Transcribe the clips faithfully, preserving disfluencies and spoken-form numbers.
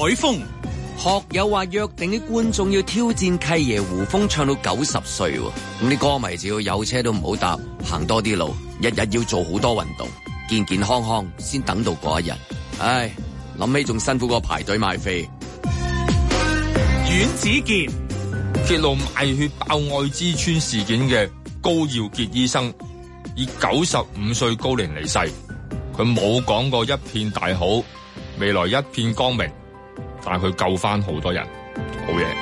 海峰。 學友話約定啲觀眾要挑戰契爺胡楓唱到九十歲，咁啲歌迷只要有車都唔好搭，行多啲路，日日要做好多運動，健健康康先等到嗰一日。唉，諗起仲辛苦過排隊買飛。 阮子健揭露賣血爆愛滋村事件嘅高耀傑醫生，以九十五歲高齡離世，佢冇講過一片大好，未來一片光明。但係佢救翻好多人，好嘢。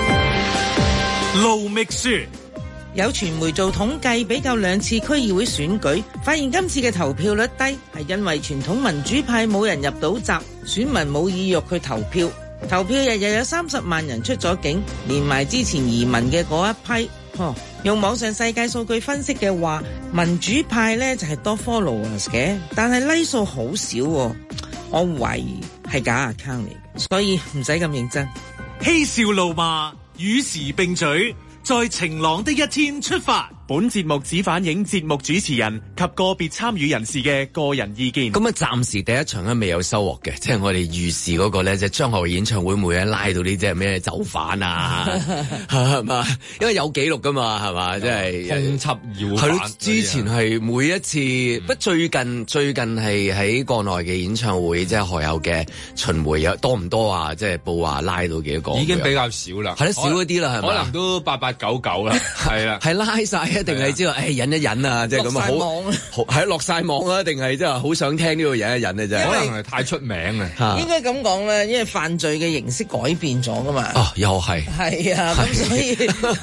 盧覓雪， 有傳媒做統計，比較兩次區議會選舉，發現今次嘅投票率低，係因為傳統民主派冇人入到閘，選民冇意欲去投票。投票日日有三十萬人出咗境，連埋之前移民嘅嗰一批。哦，用網上世界數據分析嘅話，民主派呢就係多 followers 嘅，但係 like 數好少喎。我懷疑係假 account 嚟嘅，所以唔使咁認真。 嬉笑怒罵，與時並舉，在晴朗的一天出發。本節目只反映節目主持人及個別參與人士嘅個人意見。 咁啊，暫時第一場咧未有收穫嘅，即係我哋預示嗰個咧，即係張學友演唱會會咧拉到呢啲係咩走犯啊，係嘛？因為有記錄噶嘛，係嘛？即係通緝要係咯，之前係每一次，不、嗯、最近最近係喺國內嘅演唱會，即係學友嘅巡迴有多唔多啊？即係報話拉到幾多個？ 已經比較少啦， 係咯，少一啲啦，係嘛？ 可能都八八九九啦，係啦， 係拉晒。一定係知道，誒忍一忍啊，即係咁啊，好係落晒網啊，定係即係好想聽呢個忍一忍啊，真係可能係太出名啊。 應該咁講咧，因為犯罪嘅形式改變咗噶嘛。 哦，又係係啊，咁所以，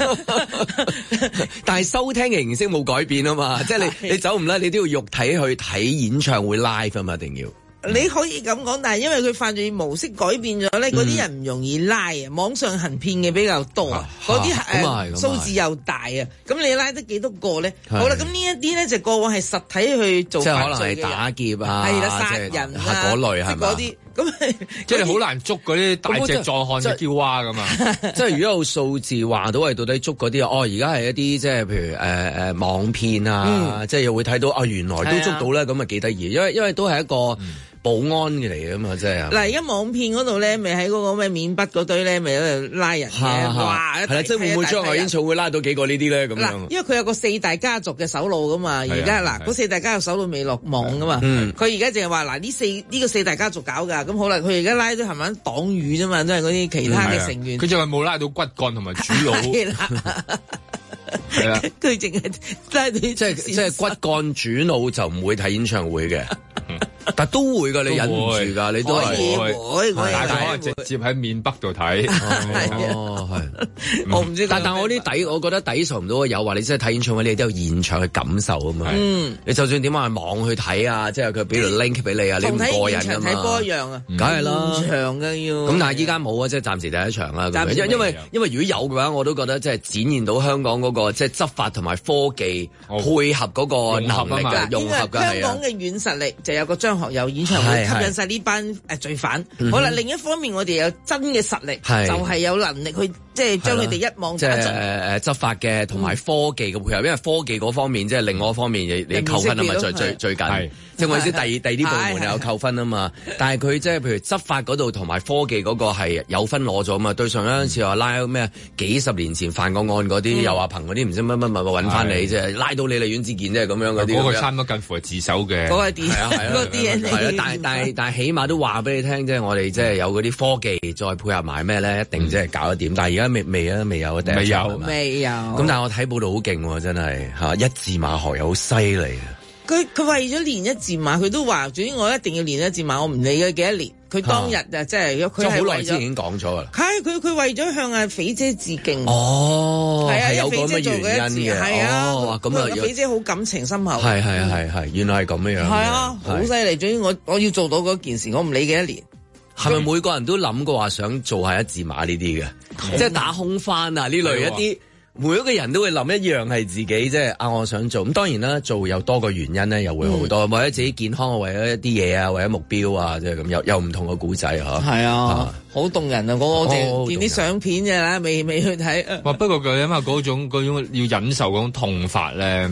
但係收聽嘅形式冇改變啊嘛，即係你你走唔甩，你都要肉體去睇演唱會 live 啊嘛，一定要。 你可以咁講，但係因為佢犯罪模式改變咗咧，嗰啲人唔容易拉啊，網上行騙嘅比較多啊，嗰啲誒數字又大啊，咁你拉得幾多個咧？好啦，咁呢一啲咧就過往係實體去做犯罪嘅， 即係可能係打劫啊， 係啦，殺人啊嗰類係嘛？ 嗰啲咁即係好難捉嗰啲大隻壯漢嘅嬌娃㗎嘛。 即係如果有數字話到係到底捉嗰啲哦，而家係一啲即係譬如誒誒、呃、網騙啊，嗯、即係又會睇到啊，原來都捉到咧，咁啊幾得意，因為因為都係一個。嗯保安嘅嚟嘅嘛，真係。嗱， 而家網騙嗰度咧，咪喺嗰個咩緬北嗰堆咧，咪喺度拉人嘅，哇！ 係啦，即係會唔會將來演唱會拉到幾個呢啲咧？咁樣。 因為佢有個四大家族嘅首腦噶嘛，而家嗱嗰四大家族首腦未落網噶嘛，佢而家淨係話嗱呢四呢、呢個四大家族搞㗎，咁好啦，佢而家拉咗係咪黨羽啫嘛，都係嗰啲其他嘅成員。 佢就係冇拉到骨幹同埋主腦。係啦， 佢淨係拉到即係即係骨幹主腦就唔會睇演唱會嘅。但都會噶，你忍唔住噶，你都係會， 但係可能直接喺緬北度睇。 哦，係， 我唔知。 但但我啲底，我覺得抵受唔到有話，你真係睇演唱會，你都有現場去感受啊嘛。嗯，你就算點話網去睇啊，即係佢俾條 link 俾你啊，你唔過癮噶嘛。 睇波一樣啊， 梗係啦， 現場嘅要。 咁但係依家冇啊，即係暫時第一場啦。因因為因為如果有嘅話，我都覺得即係展現到香港嗰個即係執法同埋科技配合嗰個能力嘅融合嘅係啊。 香港嘅軟實力就有個張學友演唱會吸引晒呢班誒罪犯。好啦，另一方面我哋有真嘅實力，就係有能力去即係將佢哋一網打盡。即係誒誒執法嘅同埋科技嘅配合，因為科技嗰方面即係另外一方面，你你扣分啊嘛，最最最緊。即係我意思，第第二啲部門有扣分啊嘛。但係佢即係譬如執法嗰度同埋科技嗰個係有分攞咗啊嘛。對上一次話拉咩幾十年前犯過案嗰啲，又話憑嗰啲唔知乜乜乜揾翻你，即係拉到你嚟阮之健，即係咁樣嗰啲。 嗰個差唔多近乎係自首嘅。 嗰個 D N A，嗰個 D N A。係啊， 但係但係但係起碼都話俾你聽，即係我哋即係有嗰啲科技再配合埋咩咧，一定即係搞得掂。但係而家未未啊，未有啊， 未有未有。 咁但係我睇報道好勁喎，真係嚇一字馬學友好犀利啊！ 佢佢為咗練一字馬，佢都話，總之我一定要練一字馬，我唔理佢幾多年。佢當日啊，即係佢係好耐之前已經講咗啦。 係佢佢為咗向阿肥姐致敬。 哦， 係啊， 有咁嘅原因嘅。 係啊， 咁啊， 肥姐好感情深厚。 係係係係，原來係咁樣樣。 係啊，好犀利！總之我我要做到嗰件事，我唔理幾多年。 係咪每個人都諗過話想做下一字馬呢啲嘅？即係打空翻啊呢類一啲。每一個人都會諗一樣係自己即係啊，我想做咁，當然啦，做有多個原因咧，又會好多，嗯、為咗自己健康啊，為咗一啲嘢啊，為咗目標啊，即係咁，有有唔同嘅古仔嗬。係啊，好動人啊！我我哋見啲相片啫啦，未未去睇。 哇！不過佢諗下嗰種嗰種要忍受嗰種痛法咧，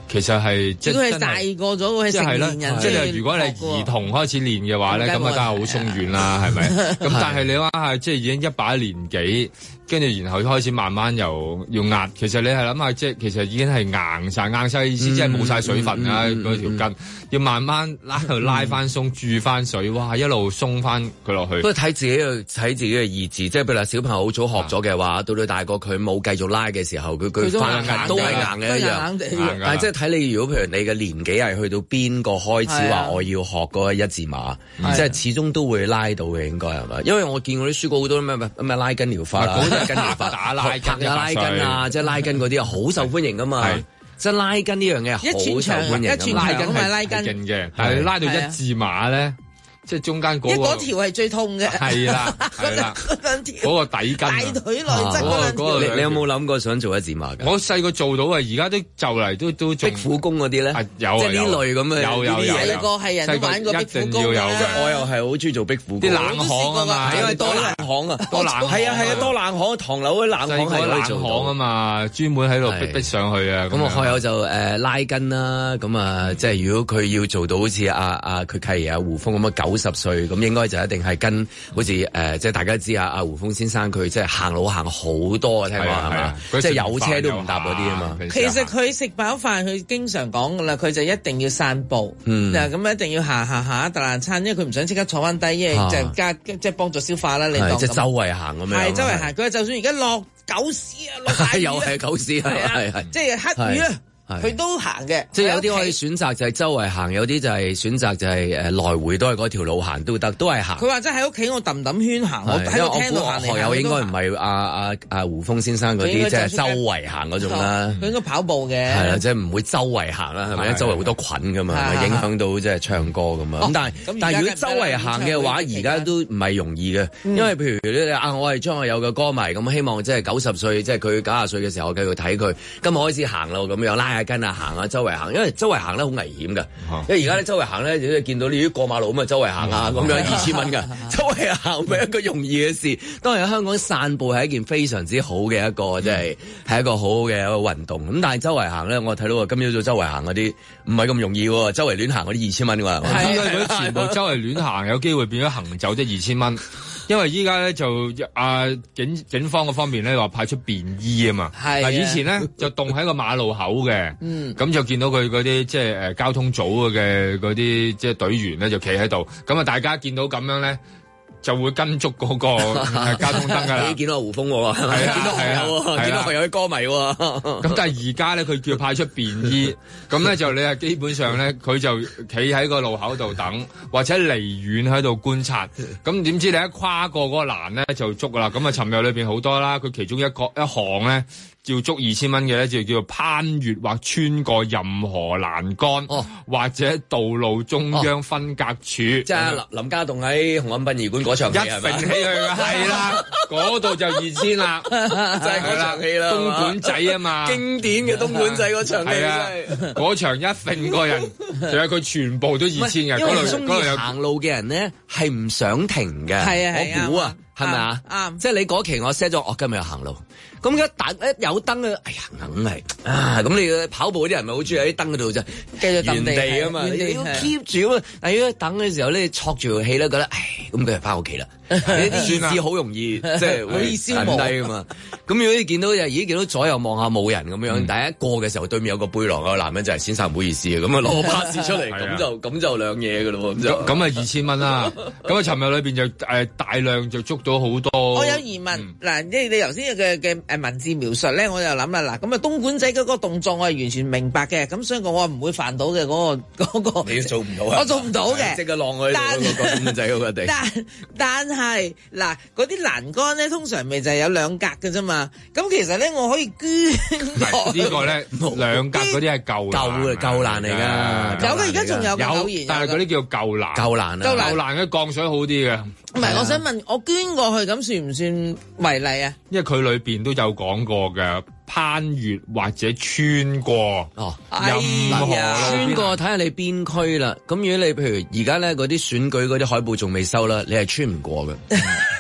其實係即係係大個咗，佢係成年人， 即係如果你兒童開始練嘅話咧，咁啊梗係好鬆軟啦，係咪？咁但係你話係即係已經一把年紀。跟住然後開始慢慢又要壓，其實你係諗下，即係其實已經係硬晒硬晒意思，即係冇晒水分啊嗰條筋，要慢慢拉去拉翻鬆，注翻水，哇！一路鬆翻佢落去。 不過睇自己嘅睇自己嘅意志，即係譬如話小朋友好早學咗嘅話，到到大個佢冇繼續拉嘅時候，佢佢翻硬都係硬嘅一樣。但係即係睇你，如果譬如你嘅年紀係去到邊個開始話我要學嗰個一字馬，即係始終都會拉到嘅，應該係咪？因為我見過啲書稿好多咩咩拉筋療法啦。跟住打拉筋拉筋啊，即係拉筋嗰啲啊，好受歡迎噶嘛。即係拉筋呢樣嘢好受歡迎， 一串拉筋係拉筋嘅，但係拉到一字馬咧。即係中間嗰、那個，嗰條係最痛嘅。 係啦，係啦，嗰兩條，嗰個底筋，大腿內側嗰兩條。 你你有冇諗過想做一字馬㗎？ 我細個做到啊，而家都就嚟都都做。 壁虎功嗰啲咧， 有即係呢類咁嘅。 有有有。 細個係人都玩過壁虎功嘅， 我又係好中意做壁虎功。 啲冷巷啊嘛， 因為多冷巷啊，多冷。係啊係啊，多冷巷，唐樓嗰啲冷巷係可以做到。 冷巷啊嘛，專門喺度逼逼上去啊。 咁我學友就誒拉筋啦，咁啊即係如果佢要做到好似阿阿佢契爺阿胡楓咁啊九十歲咁應。應該就一定係跟好似誒、呃，即係大家知啊，阿胡楓先生佢即係行路行好多啊，聽講係嘛？即係有車都唔搭嗰啲啊嘛。 其實佢食飽飯，佢經常講噶啦，佢就一定要散步。嗯，嗱咁一定要行行行一大爛餐，因為佢唔想即刻坐翻低，因為就加即係幫助消化啦。你當即係周圍行咁樣。 係周圍行，佢就算而家落狗屎啊，落大雨又係狗屎，係係係， 即係黑雨啊。佢都行嘅， 即係有啲可以選擇就係周圍行，有啲就係選擇就係誒來回都係嗰條路行都得，都係行。 佢話即係喺屋企我揼揼圈行，我喺度聽到行嚟行去。 學友應該唔係阿阿阿胡楓先生嗰啲，即係周圍行嗰種啦。 佢應該跑步嘅。 係啦，即係唔會周圍行啦，係咪？周圍好多菌噶嘛，影響到即係唱歌咁嘛。咁但係但係如果周圍行嘅話，而家都唔係容易嘅，因為譬如咧啊，我係張學友嘅歌迷，咁希望即係九十歲，即係佢九十歲嘅時候，我繼續睇佢。今日開始行路咁樣拉下筋啊，行啊。周圍行，因為周圍行咧好危險噶，因為而家咧周圍行咧，你見到你啲過馬路咁啊，周圍行啊咁樣二千蚊噶，周圍行唔係一個容易嘅事。當然喺香港散步係一件非常之好嘅一個，即係係一個好好嘅一個運動。咁但係周圍行咧，我睇到今朝早周圍行嗰啲唔係咁容易喎，周圍亂行嗰啲二千蚊㗎。 係因為嗰啲全部周圍亂行，有機會變咗行走即二千蚊。因為依家咧就啊警警方嗰方面咧話派出便衣啊嘛，嗱以前咧就凍喺個馬路口嘅，咁、嗯、就見到佢嗰啲即係誒交通組嘅嗰啲即係隊員咧就企喺度，咁啊大家見到咁樣咧。就會跟足嗰個交通燈㗎啦。你見到胡楓喎，係咪？見到學友喎，見到學友啲歌迷喎。咁但係而家咧，佢叫派出便衣，咁咧就你係基本上咧，佢就企喺個路口度等，或者離遠喺度觀察。咁點知你一跨過嗰個欄咧就捉㗎啦。咁啊，尋日裏邊好多啦，佢其中一個一項咧。要捉二千蚊嘅咧，就叫做攀越或穿過任何欄杆，哦、或者道路中央分隔處。即係林林家棟喺紅磡殯儀館嗰場戲係咪？一揈起去嘅係啦，嗰度就二千啦，就係嗰場戲啦。東莞仔啊嘛，經典嘅東莞仔嗰場戲係啊，嗰場一揈個人，仲有佢全部都二千嘅。因為中意行路嘅人咧係唔想停嘅，係啊，我估啊。係咪啊？啱，即係你嗰期我 set 咗，我今日行路，咁一打一有燈啊，哎呀，梗係啊，咁你跑步嗰啲人咪好中意喺啲燈嗰度就繼續原地啊嘛，你要 keep 住啊嘛，但係如果等嘅時候咧，戳住條氣咧，覺得唉，咁佢就翻屋企啦，呢啲意志好容易即係會消磨低噶嘛。咁如果你見到就咦見到左右望下冇人咁樣，第一過嘅時候對面有個背囊個男人就係先生唔好意思啊，咁啊攞個 pass 出嚟，咁就咁就兩嘢噶咯，咁就咁啊二千蚊啦，咁啊尋日裏邊就誒大量就捉到好多。我有疑問嗱，即係你頭先嘅嘅誒文字描述咧，我就諗啦嗱，咁啊東莞仔嗰個動作我係完全明白嘅，咁所以我唔會犯到嘅嗰個嗰個。你做唔到啊？我做唔到嘅，即刻晾佢嗰個東莞仔嗰個地。但但係嗱，嗰啲欄杆咧，通常咪就係有兩格嘅啫嘛。咁其實咧，我可以捐。呢個咧兩格嗰啲係舊舊舊欄嚟㗎。有嘅，而家仲有有，但係嗰啲叫舊欄。舊欄啊，舊欄嘅降水好啲嘅。唔係，我想問，我捐過去咁算唔算違例啊？因為佢裏邊都有講過嘅，攀越或者穿過哦，任何穿過睇下你邊區啦。咁如果你譬如而家咧嗰啲選舉嗰啲海報仲未收啦，你係穿唔過嘅。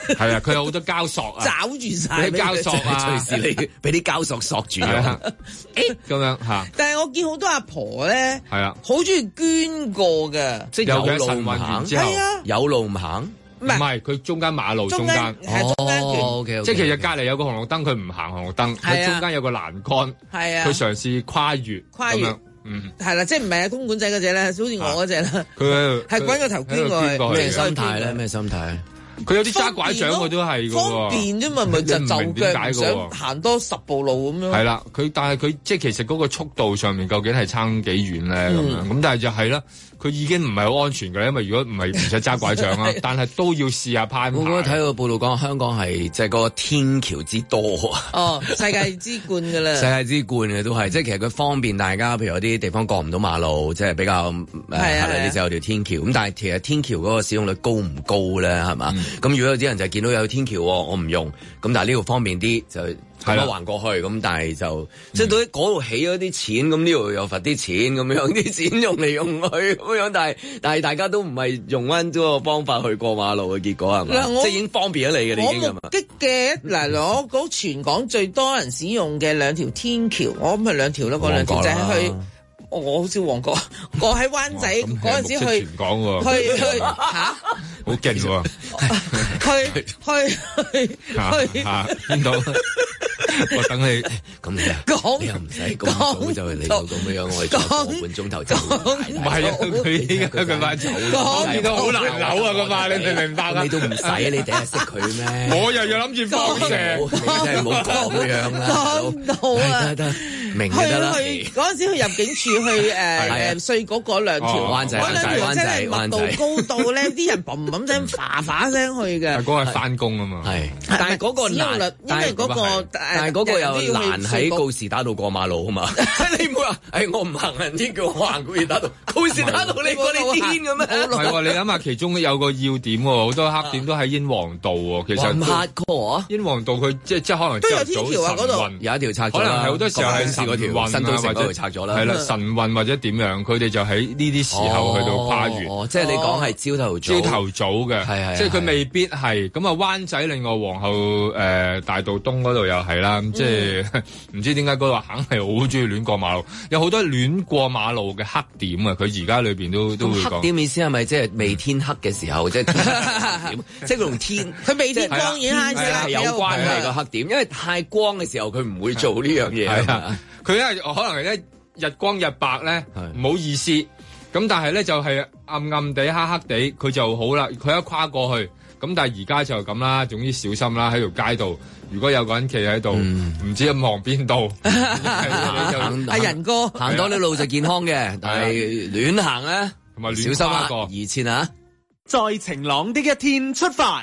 係啊，佢有好多膠索啊， 找住晒啲膠索啊， 隨時你俾啲膠索索住啊，咁樣嚇。 但係我見好多阿婆咧， 係啊， 好中意捐過嘅， 即係有路唔行， 係啊， 有路唔行。 唔係，佢中間馬路中間， 係中間段， 哦 okay, okay, 即係其實隔離有個紅綠燈，佢唔行紅綠燈，佢中間有個欄杆， 係啊， 佢嘗試跨越， 跨越， 嗯， 係啦，即係唔係啊公館仔嗰隻咧，好似我嗰隻啦， 佢係滾個頭捐過去， 咩心態咧？咩心態？ 佢有啲揸拐杖，佢都係嘅喎， 方便啫嘛，咪就就腳想行多十步路咁樣。 係啦，佢但係佢即係其實嗰個速度上面究竟係差幾遠咧咁樣，咁但係就係啦。佢已經唔係好安全㗎，因為如果唔係唔使揸拐杖啊，但係都要試下攀爬。 我覺得睇個報道講香港係即係個天橋之多啊！ 哦，世界之冠㗎啦， 世界之冠嘅都係，即係其實佢方便大家，譬如有啲地方過唔到馬路，即係比較誒係啦，你就有條天橋。咁但係其實天橋嗰個使用率高唔高咧？係嘛？咁、嗯、如果有啲人就見到有天橋，我唔用，咁但係呢度方便啲就。係啦，橫過去咁，但係就、嗯、即係到底嗰度起咗啲錢，咁呢度又罰啲錢咁樣，啲錢用嚟用去咁樣，但係但係大家都唔係用翻嗰個方法去過馬路嘅結果係嘛？即係已經方便咗你嘅，你已經係嘛？ 我目擊嘅嗱，攞嗰全港最多人使用嘅兩條天橋，我諗係兩條咯，嗰兩條就係去。我好少旺角，我喺灣仔嗰陣時去， 全港喎， 去去嚇， 好勁喎， 去去去去邊度？我等你， 咁你啊，講你又唔使咁早就嚟到咁樣，我哋講個半鐘頭就唔係啊！佢依家佢快走，見到好難扭啊！佢嘛，你明唔明白啊？ 你都唔使，你第一識佢咩？ 我又要諗住放蛇， 你真係冇講樣啦， 講到啊， 得得明就得啦。 去嗰陣時去入境處去誒誒稅局嗰兩條灣仔， 嗰兩條真係密度高到咧，啲人砰砰聲、嘩嘩聲去嘅。 嗰個係翻工啊嘛， 係，但係嗰個難， 因為嗰個但係嗰個又難喺告士打道過馬路啊嘛！你唔好話，誒我唔行人天橋，我行告士打道，告士打道你過你癲嘅咩？ 係喎，你諗下其中有個要點喎，好多黑點都喺英皇道喎。其實咁 hardcore 啊！ 英皇道佢即即可能都有天橋啊，嗰度有一條拆咗， 可能係好多時候係晨運新都城或者拆咗啦。 係啦，晨運或者點樣，佢哋就喺呢啲時候去到跨越。 哦，即係你講係朝頭早， 朝頭早嘅，係係，即係佢未必係咁啊。灣仔另外皇后誒大道東嗰度又係啦，即係。唔知點解嗰度肯係好中意亂過馬路，有好多亂過馬路嘅黑點啊！佢而家裏邊都都會講。黑點意思係咪即係未天黑嘅時候，即係點？即係佢同天， 佢未天光已經係有關係個黑點，因為太光嘅時候佢唔會做呢樣嘢。係啊， 佢因為可能係咧日光日白咧，唔好意思。咁但係咧就係暗暗地黑黑地，佢就好啦。佢一跨過去，咁但係而家就咁啦。總之小心啦，喺條街度。如果有個人企喺度，唔知望邊度， 阿仁哥行多啲路就健康嘅，但係亂行咧， 同埋小心啊，二千啊！ 在晴朗的一天出發。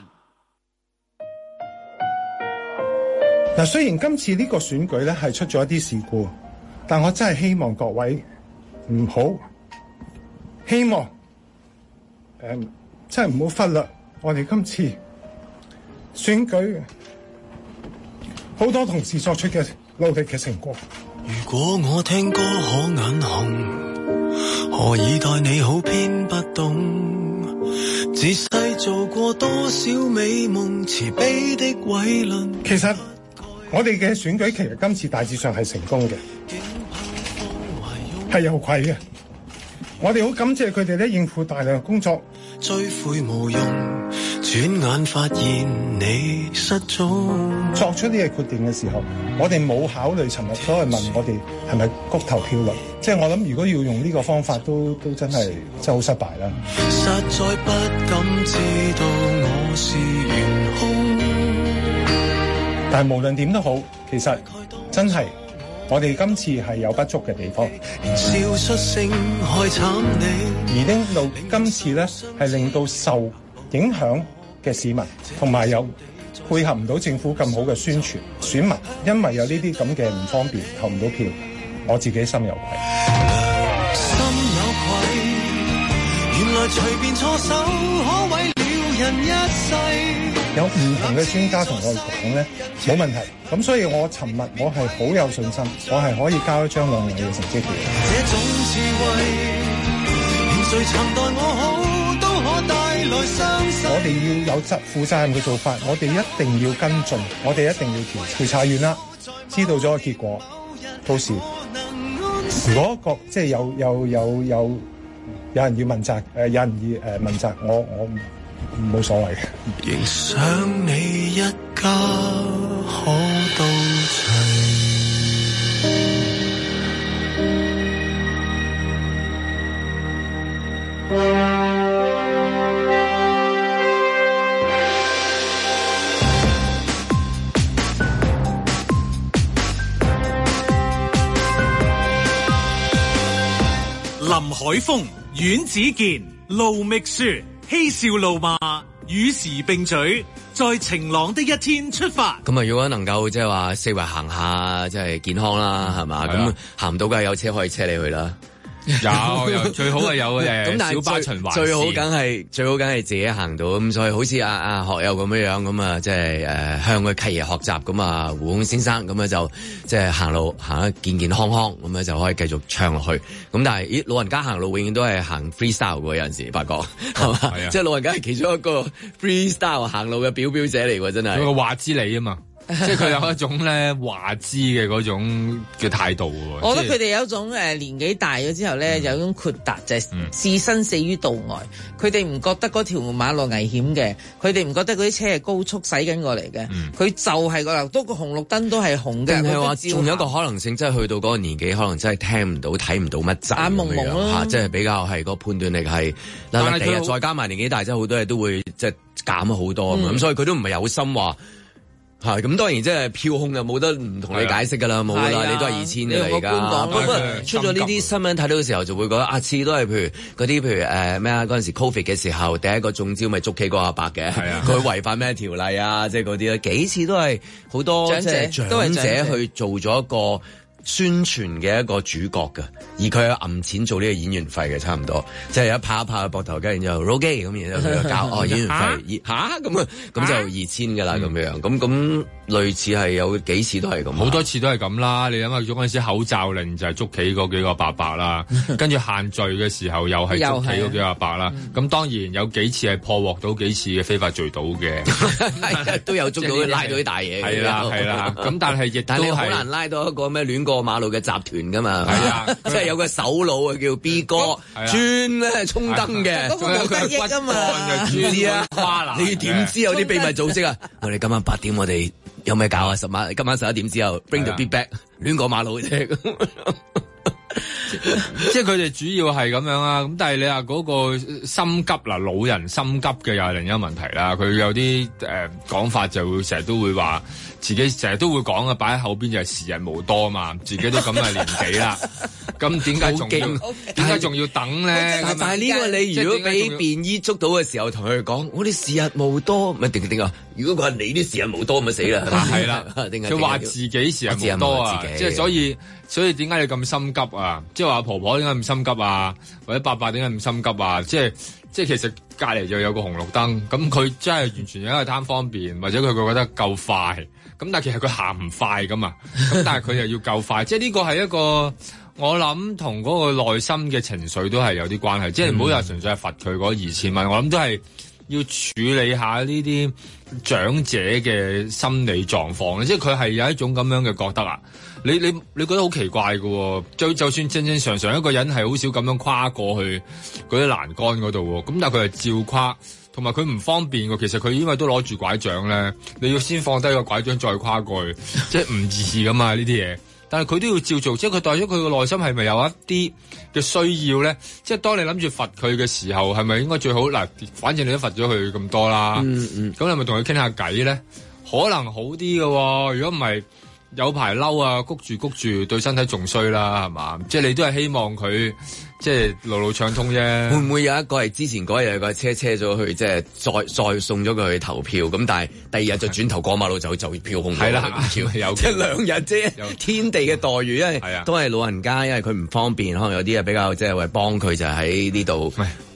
嗱，雖然今次呢個選舉咧係出咗一啲事故，但我真係希望各位唔好，希望誒、嗯、真係唔好忽略我哋今次選舉好多同事作出嘅努力嘅成果。 如果我聽歌可眼紅，何以待你好偏不懂？自細做過多少美夢，慈悲的偉論。 其實我哋嘅選舉其實今次大致上係成功嘅，係有愧嘅。我哋好感謝佢哋咧應付大量嘅工作。 追悔無用，轉眼發現你失蹤。 作出呢個決定嘅時候，我哋冇考慮尋日所謂問我哋係咪谷投票率，即係我諗如果要用呢個方法都都真係真係好失敗啦。 實在不敢知道我是元兇， 但係無論點都好，其實真係我哋今次係有不足嘅地方。 笑出聲害慘你， 而令到今次咧係令到受影響嘅市民同埋有配合唔到政府咁好嘅宣傳，選民因為有呢啲咁嘅唔方便投唔到票，我自己心有愧。 心有愧，原來隨便錯手可毀了人一世。 有唔同嘅專家同我哋講咧，冇問題。咁所以我尋日我係好有信心，我係可以交一張兩位嘅成績表。 這種智慧，誰曾待我好都可帶我哋要有責負責任嘅做法，我哋一定要跟進，我哋一定要調調查完啦，知道咗個結果，到時如果個即係有有有有有人要問責，誒、呃、有人要誒問責，我我冇所謂嘅。 仍想你一家可到齊。 林海峰、阮子健、盧覓雪，嬉笑怒罵，與時並舉，在晴朗的一天出發。 咁啊，如果能夠即係話四圍行下，即係健康啦，係嘛？咁行唔到梗係有車可以車你去啦。 有有最好係有誒小巴循環線， 最好梗係最好梗係自己行到咁，所以好似阿阿學友咁樣樣咁啊，即係誒向佢契爺學習咁啊，胡鴻先生咁啊就即係行路行得健健康康咁啊就可以繼續唱落去。咁但係咦老人家行路永遠都係行 freestyle 喎，有陣時發覺係嘛？係啊，即係老人家係其中一個 freestyle 行路嘅表表者嚟喎，真係。佢個話之理啊嘛。即係佢有一種咧話知嘅嗰種嘅態度喎。 我覺得佢哋有一種誒、呃、年紀大咗之後咧，嗯、有一種豁達，就係置身死於度外。佢哋唔覺得嗰條馬路危險嘅，佢哋唔覺得嗰啲車係高速駛緊過嚟嘅。佢、嗯、就係個多個紅綠燈都係紅嘅。 係話仲有一個可能性，即係去到嗰個年紀，可能真係聽唔到、睇唔到乜滯，眼朦朦咯嚇，即係比較係個判斷力係嗱嗱地啊！再加埋年紀大，真係好多嘢都會即係減咗好多咁，嗯、所以佢都唔係有心話。係咁，當然即係票控就冇得唔同你解釋㗎啦，冇㗎啦，你都係二千㗎啦而家。不過出咗呢啲新聞睇到嘅時候，就會覺得啊，次都係譬如嗰啲譬如誒咩啊，嗰陣時 Covid 嘅時候，第一個中招咪捉棋嗰個阿伯嘅，佢違反咩條例啊？即係嗰啲咧，幾次都係好多長者都係長者去做咗一個宣傳嘅一個主角㗎，而佢有揞錢做呢個演員費嘅，差唔多，即係一拍一拍個膊頭，跟住然之後 roll 機咁，然之後佢就交哦演員費，嚇咁啊，咁就二千㗎啦，咁樣，咁咁類似係有幾次都係咁， 好多次都係咁啦。你諗下嗰陣時口罩令就係捉棋嗰幾個伯伯啦，跟住限聚嘅時候又係捉棋嗰幾個伯伯啦。咁當然有幾次係破獲到幾次嘅非法聚賭嘅， 都有捉到拉到啲大嘢。 係啦係啦，咁但係亦都係好難拉到一個咩亂過馬路嘅集團噶嘛，係啊，即係有個首腦啊叫 B 哥，專咧衝燈嘅， 嗰個冇得益噶嘛， 知啊，你點知有啲秘密組織啊？我哋今晚八點我哋有咩搞啊？十晚今晚十一點之後 bring the beat back，亂過馬路啫。 即係佢哋主要係咁樣啊，咁但係你話嗰個心急嗱，老人心急嘅又係另一個問題啦。佢有啲誒講法就會成日都會話自己成日都會講啊，擺喺後邊就係時日無多嘛，自己都咁嘅年紀啦，咁點解仲要點解仲要等咧？ 但係呢個你如果俾便衣捉到嘅時候，同佢講我哋時日無多，咪定定啊？如果佢話你啲時日無多，咪死啦！ 係啦，佢話自己時日無多啊，即係所以所以點解你咁心急啊？即係話婆婆點解咁心急啊？或者伯伯點解咁心急啊？即係即係其實隔離就有個紅綠燈，咁佢真係完全因為貪方便，或者佢佢覺得夠快，咁但係其實佢行唔快噶嘛，咁但係佢又要夠快，即係呢個係一個我諗同嗰個內心嘅情緒都係有啲關係，即係唔好話純粹係罰佢嗰二千蚊，我諗都係要處理下呢啲長者嘅心理狀況，即係佢係有一種咁樣嘅覺得啊。你你你覺得好奇怪嘅，就就算正正常常一個人係好少咁樣跨過去嗰啲欄杆嗰度，咁但係佢係照跨，同埋佢唔方便嘅。其實佢因為都攞住拐杖咧，你要先放低個拐杖再跨過去，即係唔易噶嘛呢啲嘢。但係佢都要照做，即係佢代咗佢個內心係咪有一啲嘅需要咧？即係當你諗住罰佢嘅時候，係咪應該最好嗱？反正你都罰咗佢咁多啦，嗯嗯，咁你咪同佢傾下偈咧，可能好啲嘅。如果唔係，有排嬲啊，谷住谷住，對身體仲衰啦，係嘛？即係你都係希望佢即係路路暢通啫。 會唔會有一個係之前嗰日有個車車咗去，即係再再送咗佢去投票，咁但係第二日就轉頭過馬路就就票控咗。係啦，有即係兩日啫，天地嘅待遇，因為都係老人家，因為佢唔方便，可能有啲嘢比較即係為幫佢就喺呢度。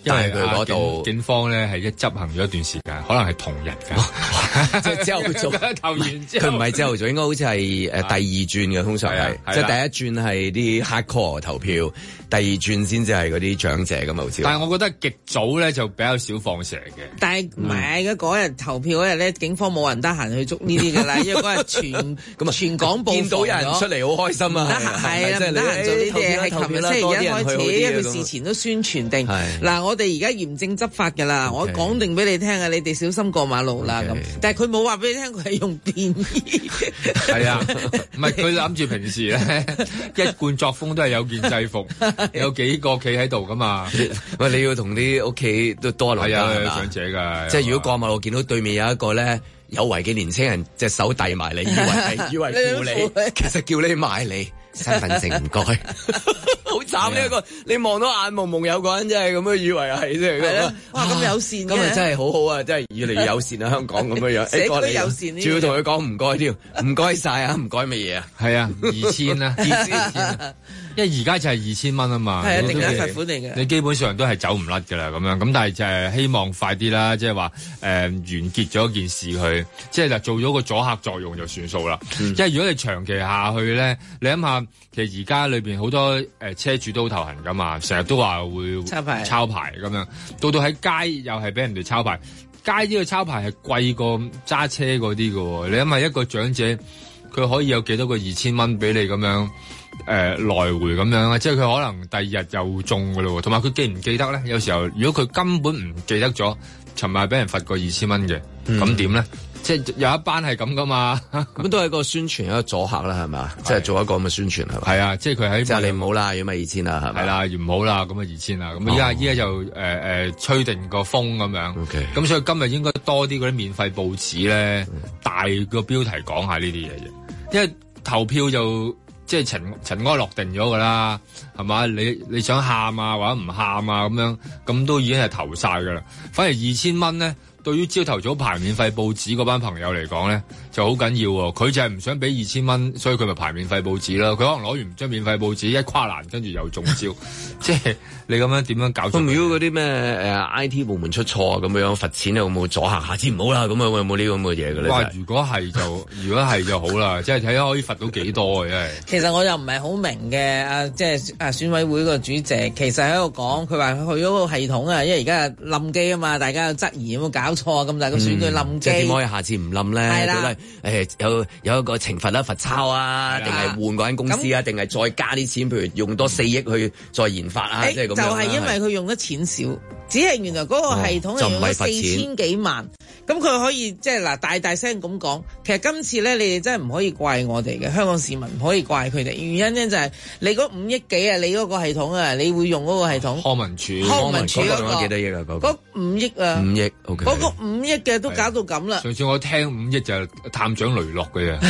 因為佢嗰度警方咧係一執行咗一段時間，可能係同日㗎， 即係朝頭早投完之後， 佢唔係朝頭早，應該好似係誒第二轉嘅，通常係即係第一轉係啲 hardcore 投票，第二轉先至係嗰啲長者咁好似。 但係我覺得極早咧就比較少放蛇嘅。 但係唔係嘅嗰日投票嗰日咧，警方冇人得閒去捉呢啲㗎啦，因為嗰日全咁啊全港報見到有人出嚟好開心啊！ 係啊，唔得閒做呢啲嘢，係琴日星期一開始，因為佢事前都宣傳定嗱，我哋而家嚴正執法㗎啦，我講定俾你聽啊，你哋小心過馬路啦咁。但係佢冇話俾你聽，佢係用便衣。 係啊，唔係佢諗住平時咧一貫作風都係有件制服，有幾個企喺度噶嘛。 喂，你要同啲屋企都多留意啊， 長者㗎。 即係如果過馬路見到對面有一個咧有為嘅年青人隻手遞埋你，以為係以為扶你，其實叫你埋你身份證唔該。好慘呢一個，你望到眼蒙蒙有個人真係咁樣以為係即係咁。 哇，咁友善嘅， 今日真係好好啊，真係越嚟越友善啊，香港咁樣樣。 社區友善， 仲要同佢講唔該添，唔該晒啊，唔該乜嘢啊？ 係啊，二千啦，二千，因為而家就係二千蚊啊嘛。 係啊，定額罰款嚟嘅。 你基本上都係走唔甩㗎啦，咁樣咁，但係就係希望快啲啦，即係話誒完結咗件事佢，即係就做咗個阻嚇作用就算數啦。 嗯、 即係如果你長期下去咧，你諗下，其實而家裏邊好多誒、呃、車主都頭痕㗎嘛，成日都話會抄牌抄牌咁樣，到到喺街又係俾人哋抄牌，街呢個抄牌係貴過揸車嗰啲㗎喎。你諗下一個長者，佢可以有幾多個二千蚊俾你咁樣誒、呃、來回咁樣啊？即係佢可能第二日又中㗎咯，同埋佢記唔記得咧？有時候如果佢根本唔記得咗，尋日俾人罰過二千蚊嘅，咁點咧？即係有一班係咁噶嘛， 咁都係一個宣傳一個阻嚇啦，係嘛？即係做一個咁嘅宣傳係嘛？ 係啊，即係佢喺即係你唔好啦，如果咪二千啦，係咪？ 係啦，唔好啦，咁啊二千啦，咁依家依家就誒誒吹定個風咁樣，咁 Okay. 所以今日應該多啲嗰啲免費報紙咧，大個標題講下呢啲嘢啫，因為投票就即係塵塵埃落定咗噶啦，係嘛？你你想喊啊或者唔喊啊咁樣，咁都已經係投晒噶啦，反而二千蚊咧。對於朝頭早排免費報紙嗰班朋友嚟講咧，就好緊要喎。佢就係唔想俾二千蚊，所以佢咪排免費報紙啦。佢可能攞完張免費報紙一跨欄，跟住又中招。即係你咁樣點樣搞？ 咁如果嗰啲咩誒 I T 部門出錯咁樣罰錢，有冇阻嚇？下次唔好啦，咁有冇呢咁嘅嘢嘅咧？ 哇！如果係就，如果係就好啦，即係睇下可以罰到幾多嘅真係。 其實我又唔係好明嘅，啊，即係啊選委會個主席，其實喺度講，佢話去咗個系統啊，因為而家冧機啊嘛，大家有質疑有冇搞錯啊，咁大個選舉冧機， 即係點可以下次唔冧咧？ 係啦， 誒有有一個懲罰啦，罰抄啊，定係換嗰間公司啊，定係再加啲錢，譬如用多四億去再研發啊，即係咁樣。就係因為佢用得錢少，只係原來嗰個系統係用咗四千幾萬，咁佢可以即係嗱大大聲咁講。其實今次咧，你哋真係唔可以怪我哋嘅香港市民，唔可以怪佢哋。原因咧就係你嗰五億幾啊，你嗰個系統啊，你會用嗰個系統。 康文署， 康文署嗰個幾多億啊？嗰嗰五億啊， 五億，OK， 嗰個五億嘅都搞到咁啦。 上次我聽五億就係探長雷洛嘅啫。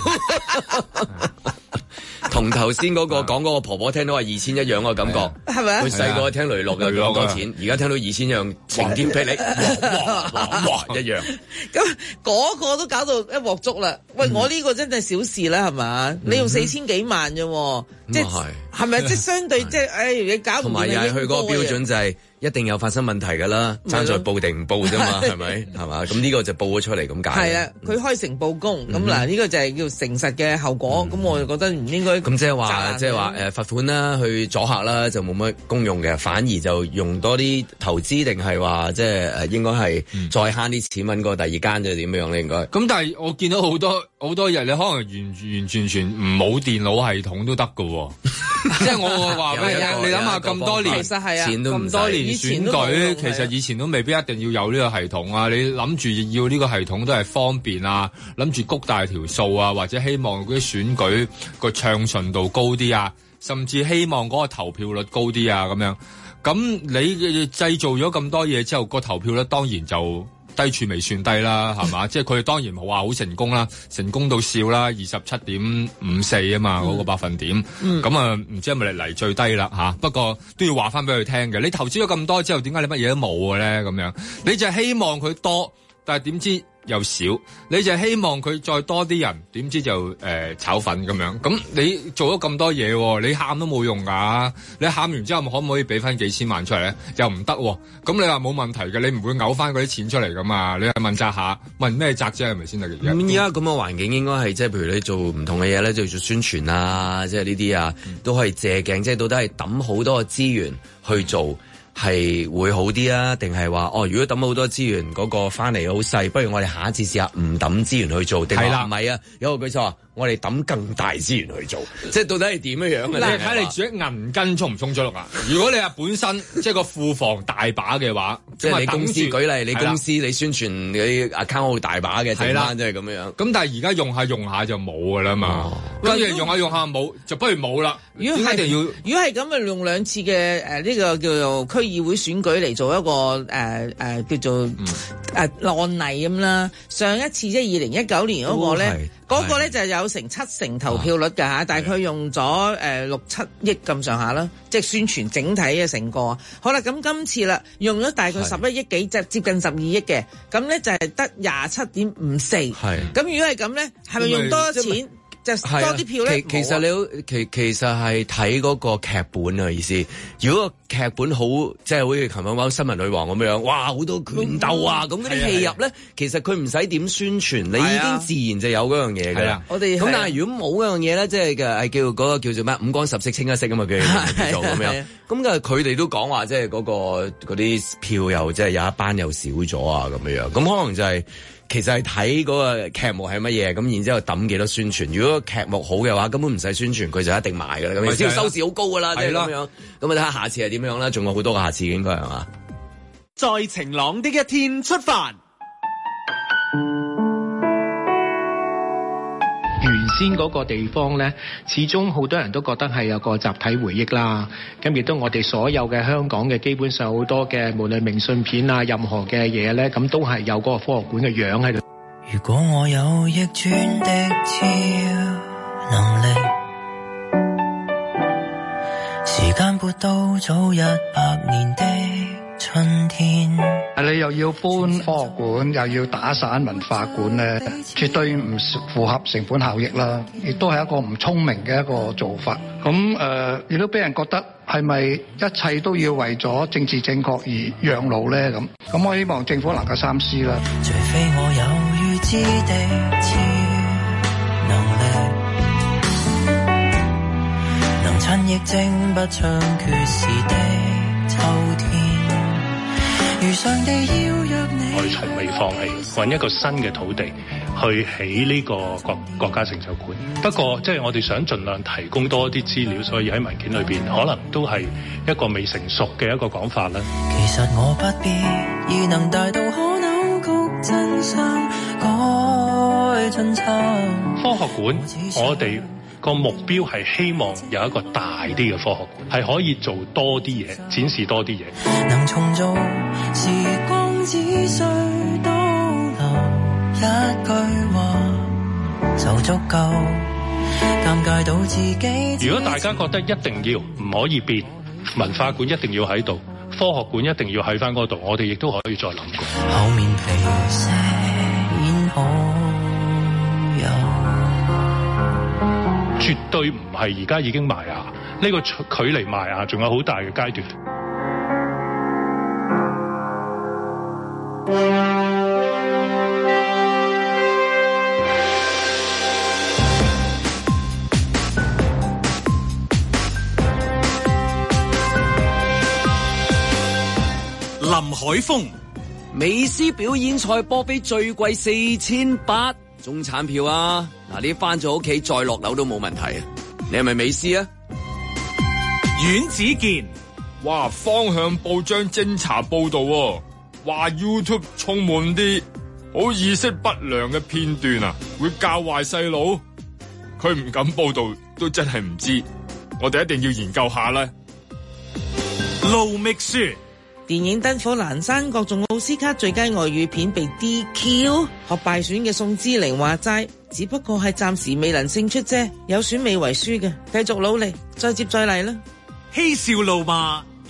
同頭先嗰個講嗰個婆婆聽到話二千一樣嘅感覺， 係咪啊？ 佢細個聽雷洛嘅咁多錢，而家聽到二千一樣晴天霹靂，哇哇哇一樣。 咁嗰個都搞到一鑊粥啦。喂，我呢個真係小事啦，係嘛？你用四千幾萬啫，即係係咪？即係相對即係，誒，你搞唔掂。同埋又係佢嗰個標準就係。 一定有發生問題㗎啦，爭在報定唔報啫嘛，係咪？係嘛？咁呢個就報咗出嚟咁解。係啊，佢開誠佈公，咁嗱呢個就係叫誠實嘅後果。咁我就覺得唔應該。 咁即係話，即係話誒罰款啦，去阻嚇啦，就冇乜功用嘅，反而就用多啲投資，定係話即係誒應該係再慳啲錢揾個第二間就點樣咧？應該。 咁但係我見到好多好多人，你可能完完全全唔冇電腦系統都得㗎喎。即係我話俾你聽，你諗下咁多年， 其實係啊， 咁多年選舉，其實以前都未必一定要有呢個系統啊！你諗住要呢個系統都係方便啊，諗住谷大條數啊，或者希望嗰啲選舉個暢順度高啲啊，甚至希望嗰個投票率高啲啊咁樣。咁你製造咗咁多嘢之後，個投票率當然就低處未算低啦，係嘛？即係佢哋當然冇話好成功啦，成功到笑啦，二十七點五四啊嘛，嗰、嗯、個百分點。咁、嗯、啊，唔知係咪嚟嚟最低啦嚇？不過都要話翻俾佢聽嘅。你投資咗咁多之後，點解你乜嘢都冇嘅咧？咁樣你就係希望佢多，但係點知又少，你就希望佢再多啲人，點知就誒、呃、炒粉咁樣。咁你做咗咁多嘢，你喊都冇用㗎。你喊完之後，可唔可以俾翻幾千萬出嚟咧？又唔得。咁你話冇問題嘅，你唔會嘔翻嗰啲錢出嚟㗎嘛？你係問責下，問咩責啫？係咪先得嘅？ 咁而家咁嘅環境應該係即係譬如你做唔同嘅嘢咧，就做宣傳啊，即係呢啲啊，都可以借鏡，即係到底係抌好多嘅資源去做。係會好啲啊？定係話哦？如果抌好多資源，嗰、那個翻嚟好細，不如我哋下一次試下唔抌資源去做，定係唔係啊？有個舉措話，我哋抌更大資源去做，即係到底係點樣樣嘅？ 你睇你住喺銀根充唔充足啊？如果你話本身即係個庫房大把嘅話， 即係你公司舉例，你公司你宣傳嗰啲 account 好大把嘅，係啦，即係咁樣。咁但係而家用下用下就冇噶啦嘛，跟住、哦、用下用下冇，就不如冇啦。 如果係要，如果係咁啊，用兩次嘅誒呢個叫做區議會選舉嚟做一個誒誒、呃呃、叫做誒、嗯呃、案例咁啦。上一次即係二零一九年嗰個咧，嗰個咧就有成七成投票率㗎嚇，但係佢用咗誒六七億咁上下啦，即係宣傳整體嘅成個。好啦，咁今次啦，用咗大概十一億幾，即係接近十二億嘅，咁咧就係得廿七點五四。係。咁如果係咁咧，係咪用多咗錢？就多啲票咧， 其實你其其實係睇嗰個劇本啊意思。如果個劇本好，即係好似琴晚講新聞女王咁樣，哇好多拳鬥啊，咁嗰啲戲入咧，其實佢唔使點宣傳，你已經自然就有嗰樣嘢㗎啦。我哋咁但係如果冇嗰樣嘢咧，即係嘅係叫嗰個叫做咩五光十色清一色啊嘛，佢叫做咁樣。咁嘅佢哋都講話，即係嗰個嗰啲票又即係有一班又少咗啊咁樣。咁可能就係。其實係睇嗰個劇目係乜嘢，咁然之後抌幾多宣傳。如果劇目好嘅話，根本唔使宣傳，佢就一定賣㗎啦。咁只要收視好高㗎啦，即係咁樣。咁啊睇下下次係點樣啦，仲有好多個下次應該係嘛？ 在晴朗的一天出發。 原先嗰個地方呢，始終好多人都覺得係有個集體回憶啦。咁亦都我哋所有嘅香港嘅基本上好多嘅，無論明信片啊，任何嘅嘢呢，咁都係有嗰個科學館嘅樣喺度。 如果我有逆轉的超能力，時間撥到早一百年的春天， 你又要搬科學館，又要打散文化館咧，絕對唔符合成本效益啦，亦都係一個唔聰明嘅一個做法。咁誒，亦、呃、都俾人覺得係咪一切都要為咗政治正確而讓路咧？咁咁，我希望政府能夠三思啦。 除非我有預知的超能力，能趁疫症不猖獗時的秋天。 我哋從未放棄揾一個新嘅土地去起呢個國國家成就館。不過即係、就是、我哋想盡量提供多啲資料，所以喺文件裏邊可能都係一個未成熟嘅一個講法啦。 其實我不必而能大到可扭曲真相改真相。 科學館我哋個目標係希望有一個大啲嘅科學館，係可以做多啲嘢，展示多啲嘢。 能重做時光只需倒流一句話就足夠，尷尬到自己。 如果大家覺得一定要唔可以變，文化館一定要喺度，科學館一定要喺翻嗰度，我哋亦都可以再諗過。 厚面皮飾演好有。 絕對唔係而家已經埋牙，呢、這個距離埋牙仲有好大嘅階段。 林海峰， 美斯表演賽波飛最貴四千八。中產票啊！嗱，呢翻咗屋企再落樓都冇問題啊！你係咪美斯啊？ 阮子健， 哇！方向報章偵查報道喎，話 YouTube 充滿啲好意識不良嘅片段啊，會教壞細路。佢唔敢報道，都真係唔知。我哋一定要研究下啦。 盧覓雪。 電影《燈火闌珊》角逐奧斯卡最佳外語片被 D Q， 學敗選嘅宋之玲話齋，只不過係暫時未能勝出啫，有選未為輸嘅，繼續努力，再接再厲啦。 嬉笑怒罵，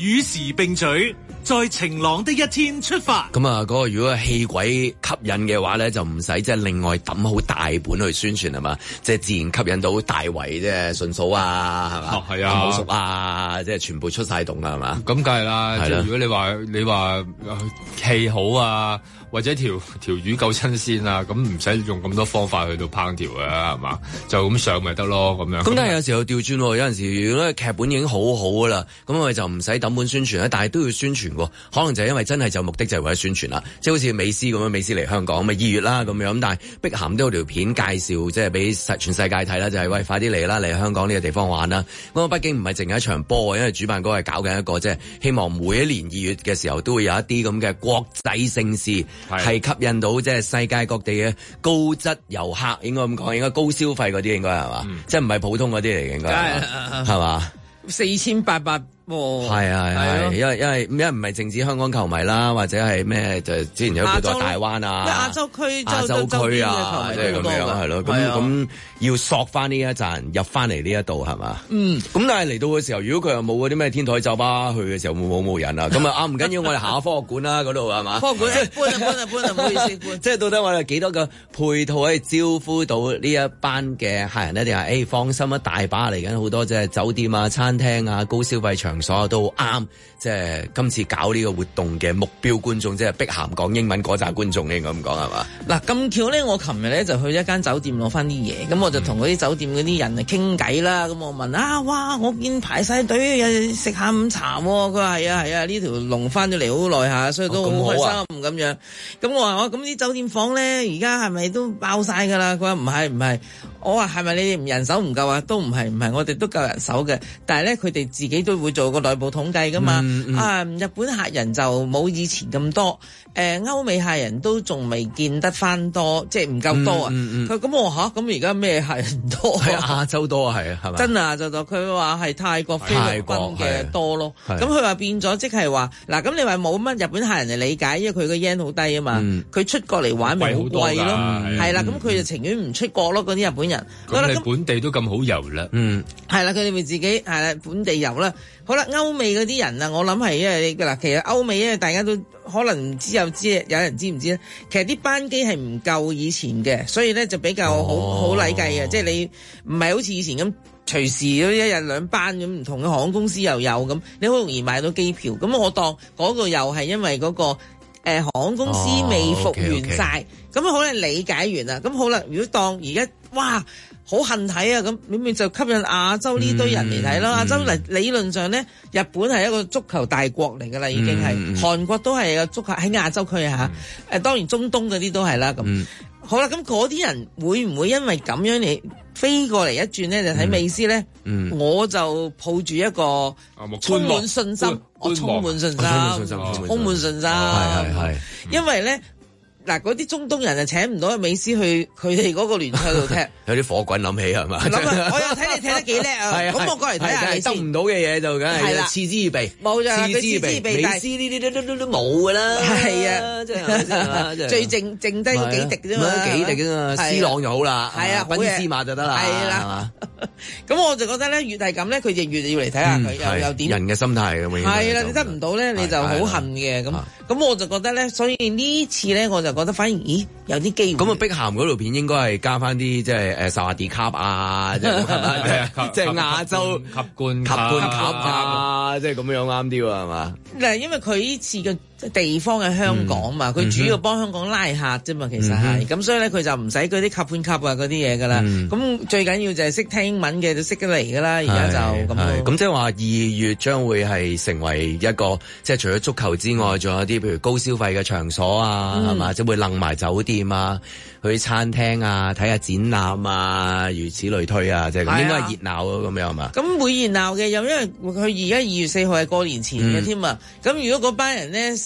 與時並舉，在晴朗的一天出發。 咁啊，嗰個如果係氣軌吸引嘅話咧，就唔使即係另外抌好大本去宣傳係嘛，即係自然吸引到大圍即係順嫂啊，係嘛？ 係啊， 好熟啊，即係全部出晒動啦，係嘛？ 咁梗係啦，即係如果你話你話氣好啊，或者條條魚夠新鮮啊，咁唔使用咁多方法去到烹調啊，係嘛？就咁上咪得咯，咁樣。 咁但係有時候調轉，有陣時如果劇本已經好好噶啦，咁我哋就唔使抌本宣傳啦，但係都要宣傳喎。可能就係因為真係就目的就係為咗宣傳啦，即係好似美斯咁樣，美斯嚟香港咪二月啦咁樣，但係碧咸都有條片介紹，即係俾全世界睇啦，就係、是、喂快啲嚟啦，嚟香港呢個地方玩啦。咁啊，畢竟唔係淨係一場波，因為主辦嗰個係搞緊一個即係希望每一年二月嘅時候都會有一啲咁嘅國際盛事，係吸引到即係世界各地嘅高質遊客，應該咁講，應該高消費嗰啲應該係嘛，即係唔係普通嗰啲嚟嘅應該係嘛， 四千八百。 係啊係啊，因為因為因為唔係淨止香港球迷啦，或者係咩就之前有好多大灣啊、 亞洲區、 亞洲區啊，即係咁樣係咯。咁咁要索翻呢一陣入翻嚟呢一度係嘛？嗯。咁但係嚟到嘅時候，如果佢又冇嗰啲咩天台酒吧去嘅時候，冇冇冇人啊？咁啊啊唔緊要，我哋行下科學館啦嗰度係嘛？ 科學館搬啊搬啊搬啊，唔好意思搬。 即係到底我哋幾多個配套可以招呼到呢一班嘅客人咧？定係誒放心啊，大把嚟緊好多即係酒店啊、餐廳啊、高消費場所都啱，即係今次搞呢個活動嘅目標觀眾，即係碧咸講英文嗰紮觀眾，應該咁講係嘛？嗱咁巧咧，我琴日咧就去一間酒店攞翻啲嘢，咁我就同嗰啲酒店嗰啲人啊傾偈啦。咁我問啊，哇，我見排晒隊又食下午茶喎。佢話係啊係啊，呢條龍翻咗嚟好耐下，所以都好開心咁樣。咁我話我咁啲酒店房咧，而家係咪都爆晒㗎啦？佢話唔係唔係。我話係咪你哋唔人手唔夠啊？都唔係唔係，我哋都夠人手嘅。但係咧，佢哋自己都會做個內部統計噶嘛。嗯嗯、啊，日本客人就冇以前咁多。誒、呃，歐美客人都仲未見得翻多，即係唔夠多啊。佢咁、嗯嗯嗯、我嚇咁而家咩客人多？ 係亞洲多啊，係啊，係咪？ 真係亞洲多。佢話係泰國、菲律賓嘅多咯。咁佢話變咗，即係話嗱，咁你話冇乜日本客人嚟理解，因為佢個 yen 好低啊嘛。佢、嗯、出國嚟玩咪好貴咯。係啦，咁佢就情願唔出國咯，嗰啲日本人。 咁你本地都咁好遊啦，嗯， 係啦，佢哋咪自己係啦，本地遊啦。好啦，歐美嗰啲人啊，我諗係因為嗱，其實歐美因為大家都可能唔知有知，有人知唔知咧？其實啲班機係唔夠以前嘅，所以咧就比較好好禮計嘅，即係你唔係好似以前咁隨時都一日兩班咁，唔同嘅航空公司又有咁，你好容易買到機票。咁我當嗰個又係因為嗰個。誒、呃、航空公司未復原晒，咁、oh, okay, okay. 好啦，理解完啦，咁好啦，如果當而家哇好恨睇啊，咁明明就吸引亞洲呢堆人嚟睇咯。亞洲嚟理論上咧，日本係一個足球大國嚟㗎啦，已經係、mm. 韓國都係個足球喺亞洲區啊嚇，誒當然中東嗰啲都係啦咁。Mm. 好啦，咁嗰啲人會唔會因為咁樣嚟飛過嚟一轉咧，就睇美斯咧？嗯，我就抱住一個充滿信心，我充滿信心，充滿信心，係係係，因為咧。嗱，嗰啲中東人就請唔到美斯去佢哋嗰個聯賽度踢， 有啲火滾諗起係嘛？ 諗啊！我又睇你踢得幾叻啊！咁我過嚟睇下你得唔到嘅嘢就梗係嗤之以鼻， 冇就係佢嗤之以鼻。 美斯呢啲都都都都冇㗎啦， 係啊，即係最剩剩低嗰幾滴啫嘛， 幾滴啫嘛，C朗就好啦， 係啊， 賓斯馬就得啦， 係啦，咁我就覺得咧，越係咁咧，佢就越要嚟睇下佢又又點。 人嘅心態咁樣。 係啦，你得唔到咧，你就好恨嘅咁。咁我就覺得咧，所以呢次咧，我就覺得反而咦有啲機會。 咁啊，碧咸嗰條片應該係加翻啲即係誒薩瓦迪卡啊，即係即係亞洲級冠級冠級啊，即係咁樣啱啲喎，係嘛？ 嗱，因為佢呢次嘅地方喺香港嘛，佢、嗯、主要幫香港拉客啫嘛，其實係咁，嗯、所以咧佢就唔使嗰啲級冠級啊嗰啲嘢噶啦。咁、嗯、最緊要就係識聽英文嘅就識得嚟噶啦，而家就咁。咁即係話二月將會係成為一個即係除咗足球之外，仲有啲譬如高消費嘅場所啊，係嘛、嗯？即係會楞埋酒店啊，去餐廳啊，睇下展覽啊，如此類推啊，即係咁應該係熱鬧咯，咁樣係嘛？ 咁會熱鬧嘅，又因為佢而家二月四號係過年前嘅添啊。咁、嗯、如果嗰班人咧識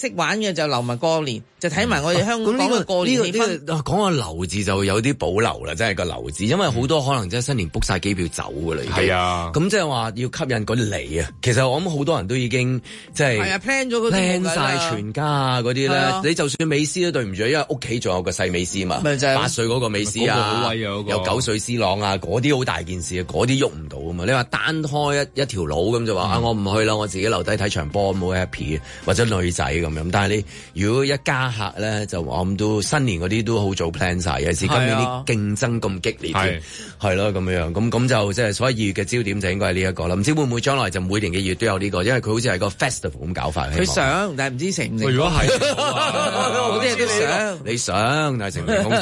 識玩嘅就留埋過年，就睇埋我哋香港嘅過年氣氛。 呢個講個留字就有啲保留啦，真係個留字，因為好多可能真係新年 book 晒機票走㗎啦。 係啊， 咁即係話要吸引嗰啲嚟啊。其實我諗好多人都已經即係係啊 plan 咗嗰啲 plan 晒全家啊嗰啲咧。你就算美斯都對唔住，因為屋企仲有個細美斯嘛，八歲嗰個美斯啊， 好威啊嗰個， 有九歲 C 朗啊，嗰啲好大件事啊，嗰啲喐唔到啊嘛。你話單開一一條路咁就話、嗯、啊，我唔去啦，我自己留低睇場波咁好 happy， 或者女仔咁樣。但係你如果一家客咧，就我諗都新年嗰啲都好早 plan 晒，尤其是今年啲競爭咁激烈，係係咯咁樣，咁咁就即係所以二月嘅焦點就應該係呢一個啦。唔知會唔會將來就每年嘅二月都有呢、這個，因為佢好似係個 festival 咁搞法。 佢想，但係唔知成唔成。 如果係， 我啲人都想， 你想，但係成唔成功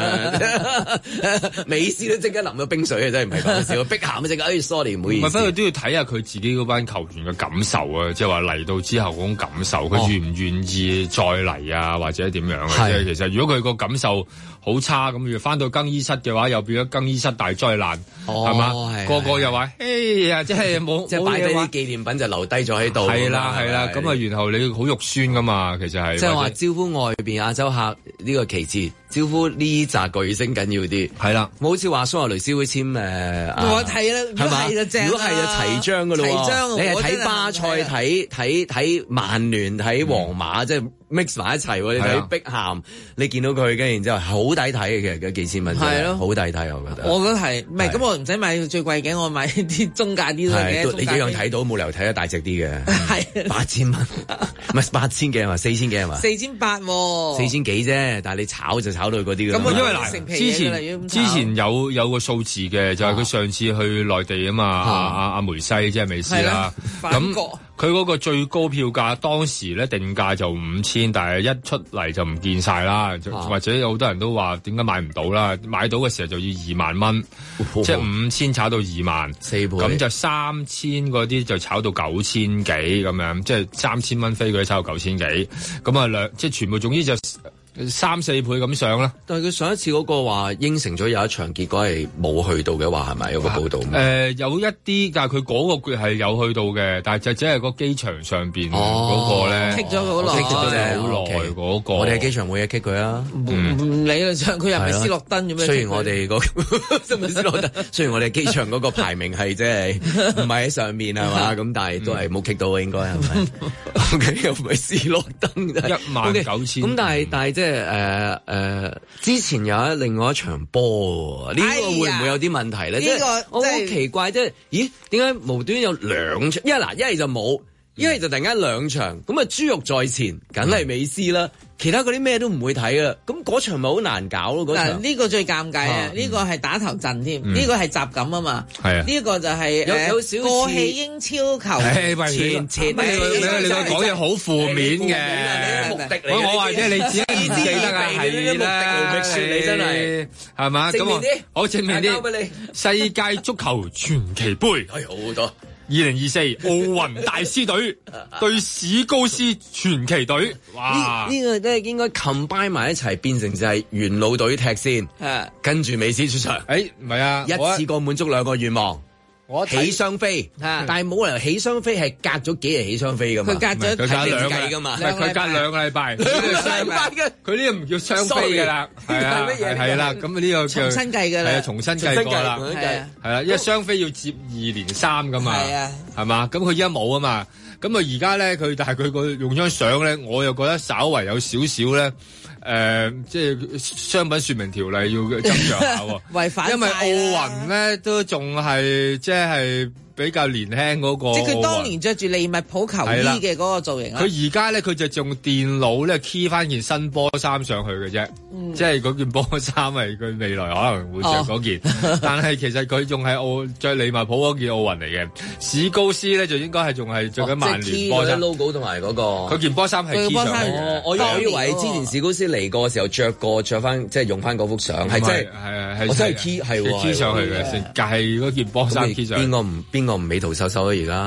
嘅。美斯都即刻淋咗冰水啊！真係唔係講笑，碧咸即刻哎 sorry 唔好意思。 唔係，不過都要睇下佢自己嗰班球員嘅感受啊，即係話嚟到之後嗰種感受，佢願唔願意再嚟啊，或者點樣嘅？即係其實如果佢個感受好差咁，如果翻到更衣室嘅話，又變咗更衣室大災難，係嘛、哦？個個又話：哎呀，即係冇即係擺低啲紀念品就留低咗喺度。 係啦係啦，咁啊，然後你好肉酸噶嘛，其實係即係話招呼外邊亞洲客呢個其次，招呼呢紮巨星緊要啲。係啦，冇好似話蘇亞雷斯會簽誒， 我睇啦，係嘛？ 如果係就齊章噶咯，齊章你係睇巴塞、睇睇睇曼聯、睇皇馬，即係 mix 埋一齊。你睇碧咸，你見到佢跟然之後好抵睇嘅，其實嗰幾千蚊係咯，好抵睇我覺得。 我覺得係，唔係咁我唔使買最貴嘅，我買啲中價啲嘅。 你幾樣睇到，冇理由睇得大隻啲嘅。係八千蚊，唔係八千幾係嘛？四千幾係嘛？ 四千八， 四千幾啫。但係你炒就炒到嗰啲㗎。 咁因為嗱，之前之前有有個數字嘅，就係佢上次去內地啊嘛，阿阿阿梅西即係美斯啦。咁佢嗰個最高票價當時咧定價就五千，但係一出嚟就唔見晒啦，啊、或者有好多人都話點解買唔到啦？買到嘅時候就要二萬蚊，哦、即係五千炒到二萬，四倍，咁就三千嗰啲就炒到九千幾咁樣，即係三千蚊飛嗰啲炒到九千幾，咁啊兩即係全部總之就三四倍咁上啦。 但係佢上一次嗰個話應承咗有一場，結果係冇去到嘅話，係咪有個報道？誒、 呃，有一啲，但係佢嗰個係有去到嘅，但係就只係個機場上邊嗰個咧， 棘咗好耐， 棘咗好耐嗰個。 我哋喺機場冇嘢棘佢啊， 唔理啦，佢又唔係斯諾登咁樣。 雖然我哋嗰個唔係斯諾登，雖然我哋機場嗰個排名係即係唔係喺上面係嘛，咁但係都係冇棘到應該係咪？O K 又唔係斯諾登， 一萬九千。 咁但係但係即係誒誒，之前有一另外一場波，呢個會唔會有啲問題咧？即係我好奇怪，即係咦？點解無端有兩場？一嗱一係就冇，一係就突然間兩場，咁啊豬肉在前，梗係美斯啦。其他嗰啲咩都唔會睇啊！咁嗰場咪好難搞咯。嗰場呢個最尷尬啊！呢個係打頭陣添，呢個係集錦啊嘛。 係啊， 呢個就係有有少過氣英超球前前你你你講嘢好負面嘅目的嚟。 我話啫，你自己唔記得啊，係啦， 你真係係嘛？咁我我正面啲。世界足球傳奇杯係好多。 二零二四奧運大師隊對史高斯傳奇隊，哇！ 呢、這個都係應該 combine 埋一齊，變成就係元老隊踢先， 啊、 跟住美斯出場。 誒，唔係啊， 一次過滿足兩個願望。我起雙飛，但係冇理由起雙飛係隔咗幾日起雙飛噶嘛？ 佢隔咗佢隔兩計噶嘛？ 佢隔兩個禮拜，兩個禮拜嘅，佢呢個唔叫雙飛噶啦，係啊，係啦，咁呢個重新計噶啦， 係啊，重新計過啦，係啦，因為雙飛要接二連三噶嘛，係啊，係嘛，咁佢而家冇啊嘛，咁啊而家咧佢但係佢個用張相咧，我又覺得稍為有少少咧。誒、呃，即係商品說明條例要斟酌下喎， 違反， 因為奧運咧都仲係即係比較年輕嗰個， 即係佢當年着住利物浦球衣嘅嗰個造型啦。 佢而家咧佢就用電腦咧 key 翻件新波衫上去嘅啫，嗯、即係嗰件波衫係佢未來可能會着嗰件，哦、但係其實佢仲係奧着利物浦嗰件奧運嚟嘅。史高斯咧就應該係仲係着緊曼聯波衫 logo 同埋嗰個，佢件波衫係 key 上去嘅。 我以為之前史高斯嚟過嘅時候着過着翻，即係用翻嗰幅相，係真係係係我真係 key 係 key 上去嘅，係嗰件波衫 key 上去。 邊個唔邊個唔美圖秀秀啊？而家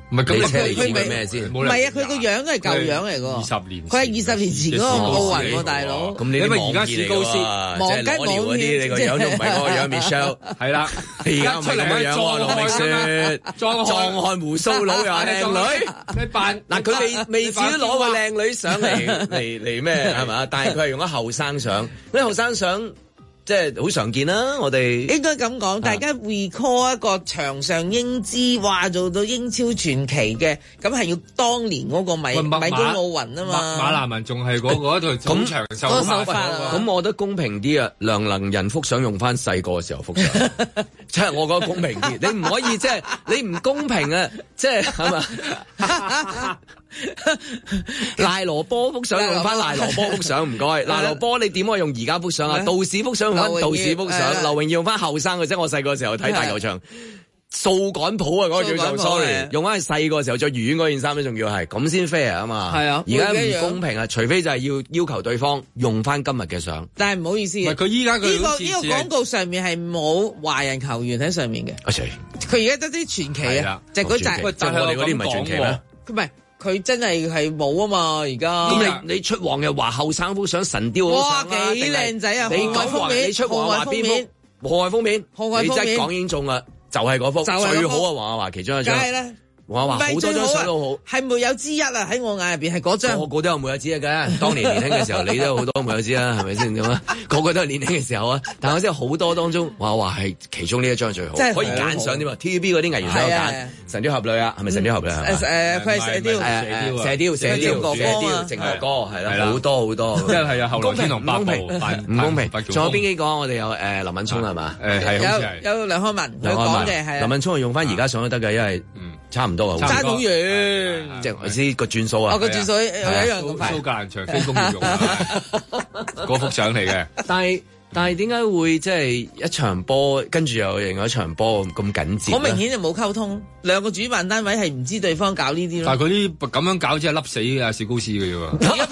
唔係咁， 你車你知佢咩先？ 唔係啊，佢個樣都係舊樣嚟㗎。 二十年， 佢係二十年前嗰個奧運喎，大佬。 咁你因為而家史高斯，即係攞料嗰啲，你個樣都唔係嗰個樣 Michelle。係啦，而家唔係咁嘅樣喎，盧覓雪，壯漢鬍鬚佬又係靚女，你扮嗱佢未未至於攞個靚女上嚟嚟嚟咩係嘛？但係佢係用咗後生相，嗰啲後生相。即係好常見啦，我哋應該咁講，大家 recall 一個場上英姿，話做到英超傳奇嘅，咁係要當年嗰個米米都奧運啊嘛。 馬蘭文仲係嗰個一條咁長壽手法， 咁我覺得公平啲啊。梁能仁幅相用翻細個嘅時候幅相，即係我覺得公平啲。你唔可以即係你唔公平啊！即係係嘛？賴羅波幅相用翻賴羅波幅相，唔該。賴羅波你點可以用而家幅相啊？道士幅相用翻道士幅相，劉榮耀用翻後生嘅啫。我細個時候睇大球場。掃桿譜啊，嗰、那個叫做 sorry， 用翻係細個時候着魚嗰件衫咧，仲要係咁先 fair 啊嘛。係啊，而家唔公平啊，除非就係要要求對方用翻今日嘅相。但係唔好意思，唔係佢依家佢呢個呢、這個廣告上面係冇華人球員喺上面嘅。佢而家得啲傳奇啊，就嗰隻。喂，但係我哋嗰啲唔係傳奇咩？佢唔係，佢真係係冇啊嘛。而家咁你你出黃日華後生幅相神雕嗰相啦，幾靚仔啊！你講封面，你出黃日華邊幅？號外封面，號外封面，你真係講已經中啦。就係嗰幅最好啊！黃亞華其中一張，梗係啦。黃亞華好多張相都好，係沒有之一啊！喺我眼入邊係嗰張，個個都有沒有之一嘅。當年年輕嘅時候，你都有好多沒有之一啦，係咪先咁啊？個個都係年輕嘅時候啊！但係我真係好多當中，黃亞華係其中呢一張最好，可以揀相添嘛 ？T V B 嗰啲藝員都有揀，神雕俠侶啊，係咪神雕俠侶啊？誒佢係射雕，射雕，射雕，射雕，靖哥哥係啦，好多好多。即係係啊，後來天龍八部唔公平，仲有邊幾個？我哋有誒林敏聰係嘛？誒係好似係有梁漢文佢講嘅係林敏聰係用翻而家相都得嘅，因為差唔多啊，差好遠，即係我知個轉數啊，個轉數有一樣咁快。蘇格蘭場飛公要用嗰幅相嚟嘅，但係但係點解會即係一場波跟住又另外一場波咁緊接？好明顯就冇溝通，兩個主辦單位係唔知對方搞呢啲咯。但係佢啲咁樣搞，即係笠死阿史高斯嘅啫喎。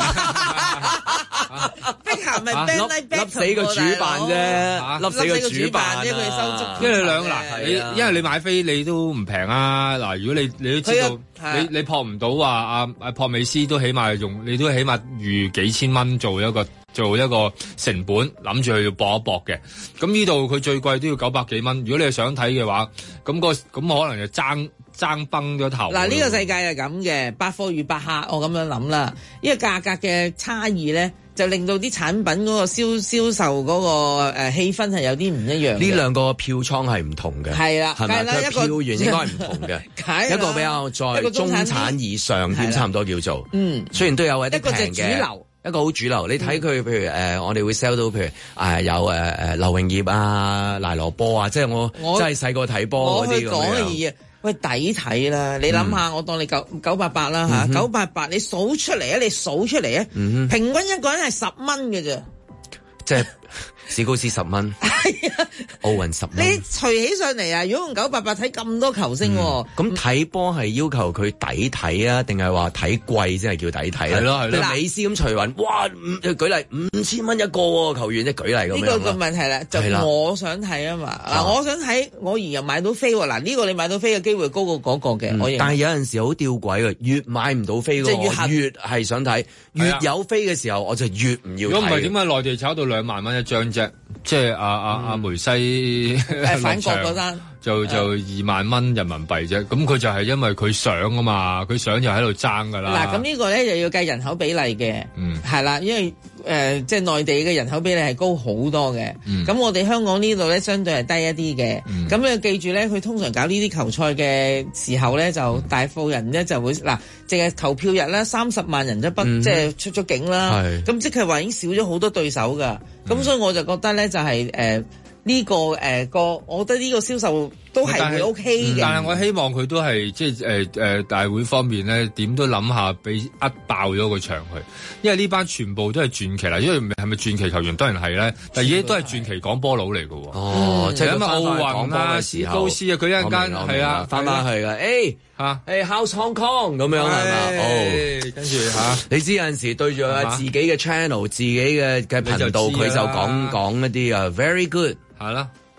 碧咸咪 band like back 笠死個主辦啫，笠死個主辦啫，佢收足。因為兩嗱，你因為你買飛你都唔平啊！嗱，如果你你都知道，你你撲唔到話阿阿撲美斯都起碼用，你都起碼預幾千蚊做一個做一個成本，諗住去要搏一搏嘅。咁呢度佢最貴都要九百幾蚊。如果你係想睇嘅話，咁個咁可能就爭爭崩咗頭。嗱，呢個世界係咁嘅，百貨與百客，我咁樣諗啦。呢個價格嘅差異咧，就令到啲產品嗰個銷銷售嗰個誒氣氛係有啲唔一樣。呢兩個票倉係唔同嘅，係啦，係咪？佢票源應該係唔同嘅，一個比較在中產以上啲，差唔多叫做。嗯，雖然都有一啲平嘅。一個好主流，你睇佢譬如誒、呃，我哋會 sell 到譬如誒、呃、有誒誒劉榮業啊、賴羅波啊，即係我，我真係細個睇波嗰啲咁樣。我去講嘅嘢，喂抵睇啦！你諗下，嗯、我當你九九八八啦嚇，九八八你數出嚟啊，你數出嚟啊，嗯、平均一個人係十蚊嘅啫。即係史高斯十蚊，係啊，奧運十蚊。你除起上嚟啊，如果用九八八睇咁多球星，咁睇波係要求佢抵睇啊，定係話睇貴先係叫抵睇咧？係咯係咯。美斯咁除勻，哇！舉例五千蚊一個球員，即係舉例咁樣。呢個個問題啦，就我想睇啊嘛。嗱，我想睇，我而又買到飛喎。嗱，呢個你買到飛嘅機會高過嗰個嘅。我但係有陣時好吊詭嘅，越買唔到飛嘅，我越係想睇。越有飛嘅時候，我就越唔要睇。如果唔係點解內地炒到兩萬蚊一張啫？即係阿阿阿梅西反國嗰單就就二萬蚊人民幣啫。咁佢就係因為佢想啊嘛，佢想就喺度爭噶啦。嗱，咁呢個咧就要計人口比例嘅，嗯，係啦，因為誒即係內地嘅人口比例係高好多嘅。咁、嗯、我哋香港呢度咧相對係低一啲嘅。咁你、嗯、記住咧，佢通常搞呢啲球賽嘅時候咧，就大貨人咧就會嗱，淨係投票日咧三十萬人都不、嗯、即係出咗境啦。咁即係話已經少咗好多對手噶。咁、嗯、所以我就覺得咧就係誒呢個誒個、呃，我覺得呢個銷售都係會 OK 嘅。但係我希望佢都係即係誒誒大會方面咧，點都諗下俾呃爆咗個場去，因為呢班全部都係傳奇啦。因為係咪傳奇球員當然係咧，但係而家都係傳奇講波佬嚟嘅。哦，即係咁啊！奧運啊，史高斯啊，佢一陣間係啊，翻返去㗎。誒嚇誒 House Hong Kong 咁樣係嘛？哦，跟住嚇，你知有陣時對住啊自己嘅 channel、自己嘅嘅頻道，佢就講講一啲啊 very good 係啦。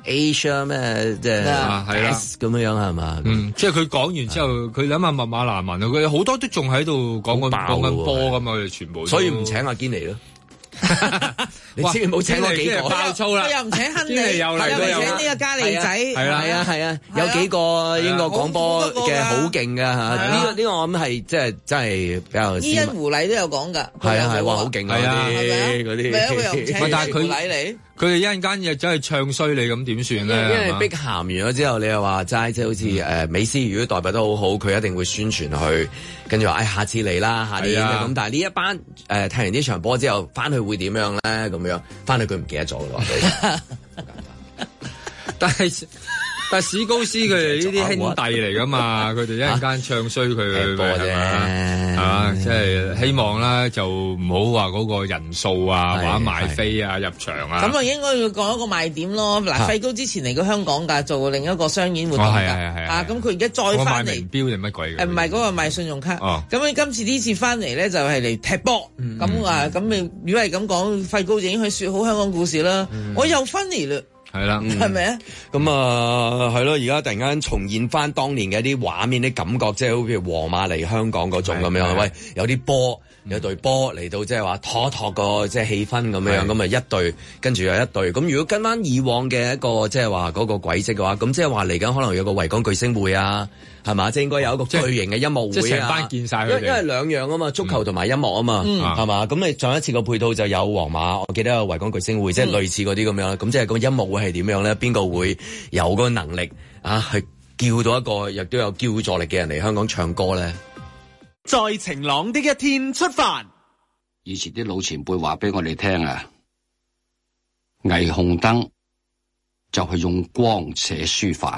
Asia 咩即係啊係啦咁樣樣係嘛？ 嗯，即係佢講完之後，佢諗下密碼難民啊，佢好多都仲喺度講緊講緊波咁嘛，佢哋全部。 所以唔請阿堅尼咯。你千祈唔好請我幾個， 爆粗啦！ 又唔請亨利， 又嚟又唔請呢個加利仔， 係啦，係啊，係啊，有幾個英國廣播嘅好勁㗎嚇。呢個呢個我諗係即係真係比較。伊恩胡禮都有講㗎，係啊係，哇好勁啊嗰啲嗰啲。 咪佢又唔請但係佢胡禮嚟。 佢哋一陣間又真係唱衰你咁點算咧？ 因為碧咸完咗之後，你又話齋，即係好似誒美斯，如果代表得好好，佢一定會宣傳去，跟住話誒下次嚟啦，下年咁。但係呢一班誒踢完呢場波之後，翻去會點樣咧？咁樣翻去佢唔記得咗咯。 但係。但係史高斯佢哋呢啲兄弟嚟噶嘛，佢哋一陣間唱衰佢係嘛，啊，即係希望啦，就唔好話嗰個人數啊，或者買飛啊、入場啊。 咁啊，應該要講一個賣點咯。嗱，費高之前嚟過香港㗎，做另一個商演活動㗎。啊，咁佢而家再翻嚟。 賣名錶定乜鬼嘅？ 誒唔係嗰個賣信用卡。哦。咁佢今次呢次翻嚟咧，就係嚟踢波。咁啊，咁你如果係咁講，費高已經去説好香港故事啦。我又翻嚟啦。 係啦， 係咪啊？ 咁啊，係咯，而家突然間重現翻當年嘅一啲畫面、啲感覺，即係好似皇馬嚟香港嗰種咁樣。喂，有啲波，有隊波嚟到，即係話拖拖個即係氣氛咁樣，咁啊一隊跟住又一隊。咁如果跟翻以往嘅一個即係話嗰個軌跡嘅話，咁即係話嚟緊可能有個維港巨星會啊。係嘛？即係應該有一個巨型嘅音樂會啊！ 即係成班見晒佢哋， 因為兩樣啊嘛，足球同埋音樂啊嘛，係嘛？咁你再一次個配套就有皇馬，我記得有維港巨星會，即係類似嗰啲咁樣啦。咁即係個音樂會係點樣咧？邊個會有嗰個能力啊？去叫到一個亦都有叫座力嘅人嚟香港唱歌咧？ 在晴朗的一天出發。 以前啲老前輩話俾我哋聽啊，霓虹燈就係用光寫書法。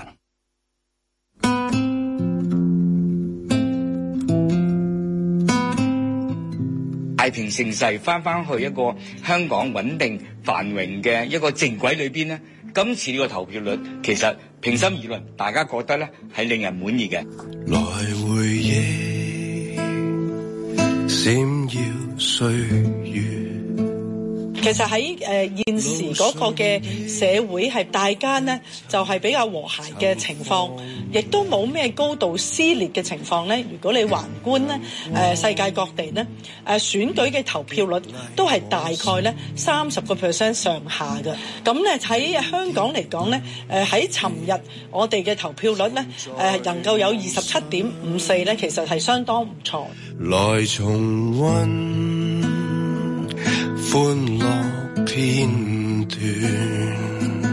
太平盛世翻翻去一個香港穩定繁榮嘅一個正軌裏邊咧，今次呢個投票率其實平心而論，大家覺得咧係令人滿意嘅。 來回憶閃耀歲月。 其實喺誒、呃、現時嗰個嘅社會係大家呢就係、是、比較和諧嘅情況，亦都冇咩高度撕裂嘅情況呢。如果你橫觀呢誒、呃、世界各地呢誒、呃、選舉嘅投票率都係大概呢三十個 percent 上下嘅。咁呢喺香港嚟講呢，誒喺尋日我哋嘅投票率呢誒、呃、能夠有二十七點五四呢，其實係相當唔錯。 來重溫歡樂片段。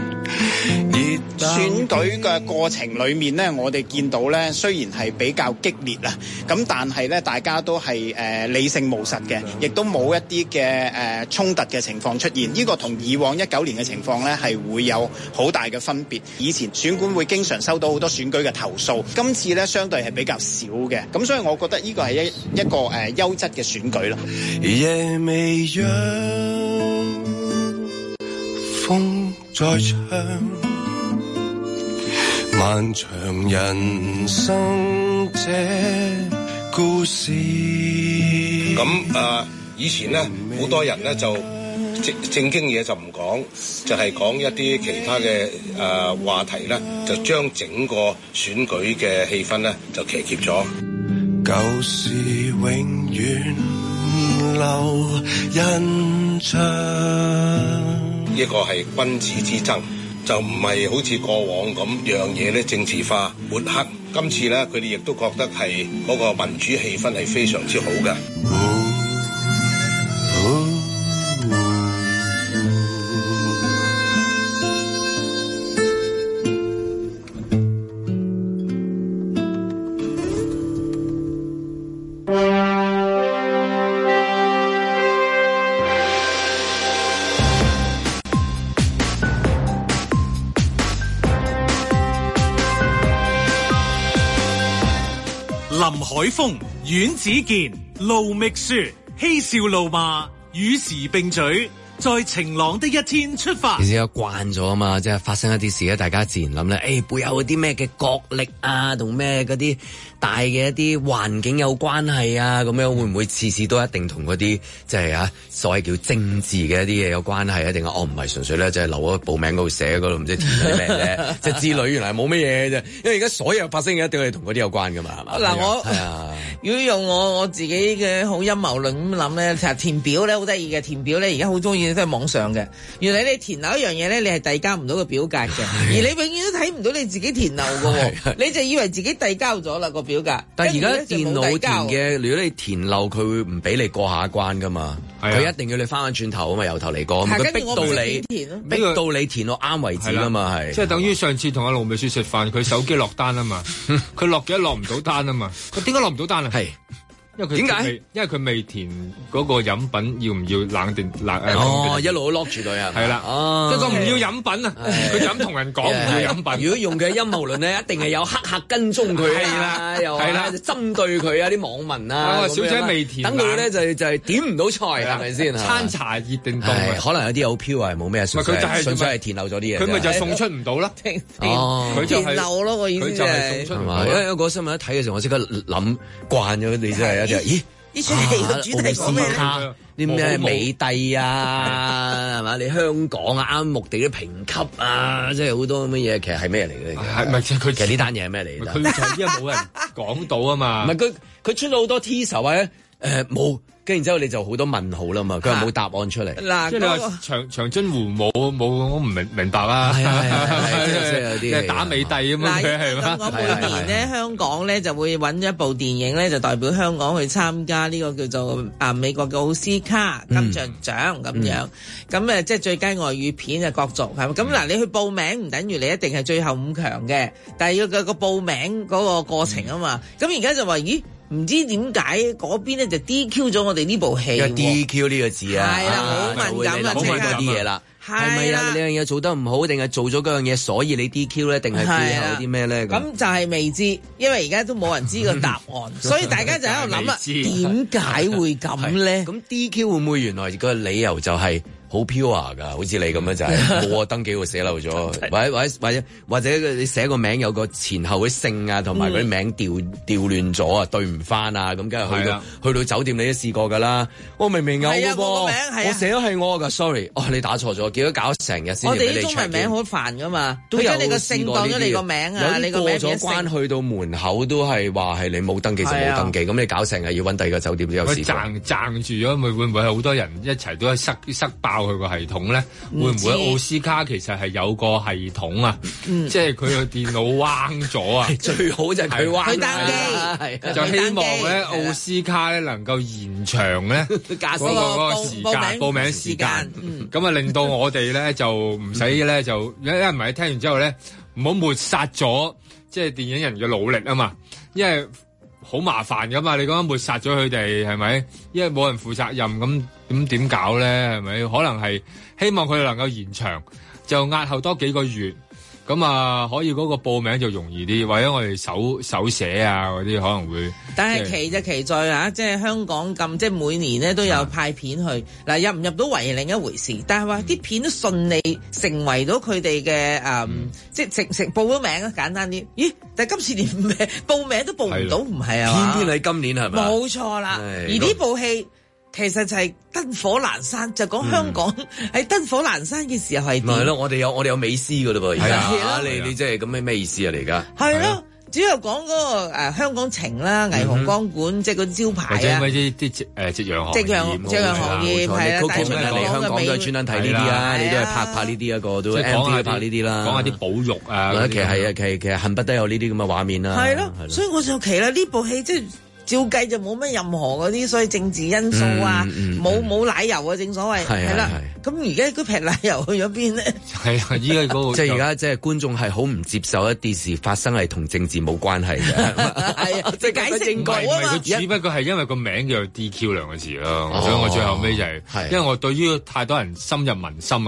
選舉嘅過程裏面呢，我哋見到呢，雖然係比較激烈啦，咁但係呢，大家都係誒、呃、理性務實嘅，亦都冇一啲嘅誒衝突嘅情況出現。呢、這個同以往一九年嘅情況呢，係會有好大嘅分別。以前選管會經常收到好多選舉嘅投訴，今次呢，相對係比較少嘅。咁所以我覺得呢個係一一個誒、呃、優質嘅選舉咯。 夜未央，風在唱。漫長人生這故事。 咁誒、呃，以前咧，好多人咧就正正經嘢就唔講，就係、是、講一啲其他嘅誒、呃、話題咧，就將整個選舉嘅氣氛咧就騎劫咗。 舊事永遠留印象。 呢個係君子之爭。就唔係好似過往咁樣嘢咧政治化抹黑，今次咧佢哋亦都覺得係嗰個民主氣氛係非常之好嘅。 林海峰、阮子健、盧覓雪，嬉笑怒罵，與時並舉， 在晴朗的一天出發。 其實有慣咗啊嘛，即係發生一啲事咧，大家自然諗咧，誒、欸、背後有啲咩嘅角力啊，同咩嗰啲大嘅一啲環境有關係啊，咁樣會唔會次次都一定同嗰啲即係啊所謂叫政治嘅一啲嘢有關係啊？定係哦唔係純粹咧，即係留咗報名嗰度寫嗰度唔知填啲咩啫，即係之類，原來冇乜嘢啫。因為而家所有發生嘅一定係同嗰啲有關噶嘛，係嘛？ 嗱我係啊， 如果用我我自己嘅好陰謀論咁諗咧，其實填表咧好得意嘅，填表咧而家好中意都係網上嘅。原來你填漏一樣嘢咧，你係遞交唔到個表格嘅，而你永遠都睇唔到你自己填漏嘅，你就以為自己遞交咗啦個表格。 但係而家電腦填嘅，如果你填漏，佢會唔俾你過下一關噶嘛？佢一定要你翻返轉頭啊嘛，由頭嚟過。佢逼到你，逼到你填到啱為止啊嘛，係。 即係等於上次同阿盧美雪食飯，佢手機落單啊嘛，佢落幾多落唔到單啊嘛，佢點解落唔到單啊？係。因為佢點解？因為佢未填嗰個飲品要唔要冷定冷誒？ 哦，一路都 lock 住佢啊！ 係啦，即係佢唔要飲品啊！佢就咁同人講唔要飲品。 如果用嘅陰謀論咧，一定係有黑客跟蹤佢啊，又係啦，針對佢啊啲網民啊。 小姐未填， 等佢咧就就係點唔到菜，係咪先？ 餐茶熱定凍， 可能有啲好飄啊，冇咩純粹純粹係填漏咗啲嘢。 佢咪就送出唔到咯？ 哦， 佢就填漏咯個意思就係送出唔到。 因為嗰個新聞一睇嘅時候，我即刻諗慣咗你真係。咦？ 呢出戲嘅主題講咩咧？啲咩美帝啊，係嘛？你香港啊，啱目地啲評級啊，即係好多乜嘢，其實係咩嚟嘅？ 係咪佢其實呢單嘢係咩嚟？ 佢就係因為冇人講到啊嘛。 唔係佢佢出咗好多 teaser 或者誒冇。跟然之後你就好多問號啦嘛，佢又冇答案出嚟。 嗱， 即係你話長長津湖冇冇，我唔明明白啦。 係係係，即係有啲打美帝咁樣嘅係嘛？ 我每年咧香港咧就會揾一部電影咧，就代表香港去參加呢個叫做啊美國嘅奧斯卡金像獎咁樣。咁誒即係最佳外語片嘅角逐係咪？咁嗱，你去報名唔等於你一定係最後五強嘅，但係要個個報名嗰個過程啊嘛。咁而家就話咦？唔知點解嗰邊咧就 D Q 咗我哋呢部戲。 D Q 呢個字啊， 係啦，好敏感啊， 好敏感啲嘢啦。係咪啊？呢樣嘢做得唔好，定係做咗嗰樣嘢，所以你 D Q 咧，定係背後啲咩咧？ 咁就係未知，因為而家都冇人知個答案，所以大家就喺度諗啦，點解會咁咧？ 咁 D Q 會唔會原來個理由就係好 pure 㗎？好似你咁樣就係冇啊，登記會寫漏咗，或者或者或者或者你寫個名有個前後嘅姓啊，同埋嗰啲名調調亂咗啊，對唔翻啊，咁梗係去到去到酒店你都試過㗎啦。我明明有嘅噃，我寫咗係我㗎 ，sorry，哦你打錯咗。結果搞成日先， 我哋啲中文名好煩噶嘛，都有你個姓當咗你個名啊，你個名過咗關去到門口都係話係你冇登記就冇登記，咁你搞成日要揾第二個酒店都有事。 賺賺住咗，咪會唔會係好多人一齊都係塞塞爆佢個系統咧？會唔會奧斯卡其實係有個系統啊？即係佢個電腦彎咗啊！ 最好就係佢彎啦，就希望咧奧斯卡咧能夠延長咧嗰個嗰個時間報名時間，咁啊令到我。我哋咧就唔使咧就一一唔係聽完之後咧唔好抹殺咗即係電影人嘅努力啊嘛，因為好麻煩噶嘛，你講抹殺咗佢哋係咪？因為冇人負責任，咁咁點搞咧？係咪？可能係希望佢哋能夠延長，就押後多幾個月。咁啊，可以嗰個報名就容易啲，或者我哋手手寫啊嗰啲可能會。 但係奇就奇在啊，即係香港咁，即係每年咧都有派片去，嗱入唔入到圍係另一回事。但係話啲片都順利成為到佢哋嘅誒，即係成成報咗名啊，簡單啲。咦？但係今次連名報名都報唔到，唔係啊？ 偏偏喺今年係咪？ 冇錯啦，而呢部戲。其實就係燈火闌珊，就講香港喺燈火闌珊嘅時候係點？ 係咯，我哋有我哋有美斯噶嘞噃，而家你你即係咁咩咩意思啊？你而家係咯，主要講嗰個誒香港情啦，霓虹光管即係嗰啲招牌啊， 或者嗰啲啲誒夕陽行業， 夕陽夕陽行業係啦，帶出嚟香港都係專登睇呢啲啊，你都係拍拍呢啲一個都 M V 拍呢啲啦， 講下啲保育啊， 其實係啊，其實其實恨不得有呢啲咁嘅畫面啦， 係咯，所以我就奇啦，呢部戲即係。照計就冇乜任何嗰啲，所以政治因素啊，冇冇奶油啊，正所謂係啦。咁而家嗰瓶奶油去咗邊咧？係啊，依家嗰個即係而家即係觀眾係好唔接受一啲事發生係同政治冇關係嘅。 係啊，即係解釋唔到啊嘛。 佢只不過係因為個名叫做 D Q 兩個字咯，所以我最後尾就係，因為我對於太多人深入民心啊。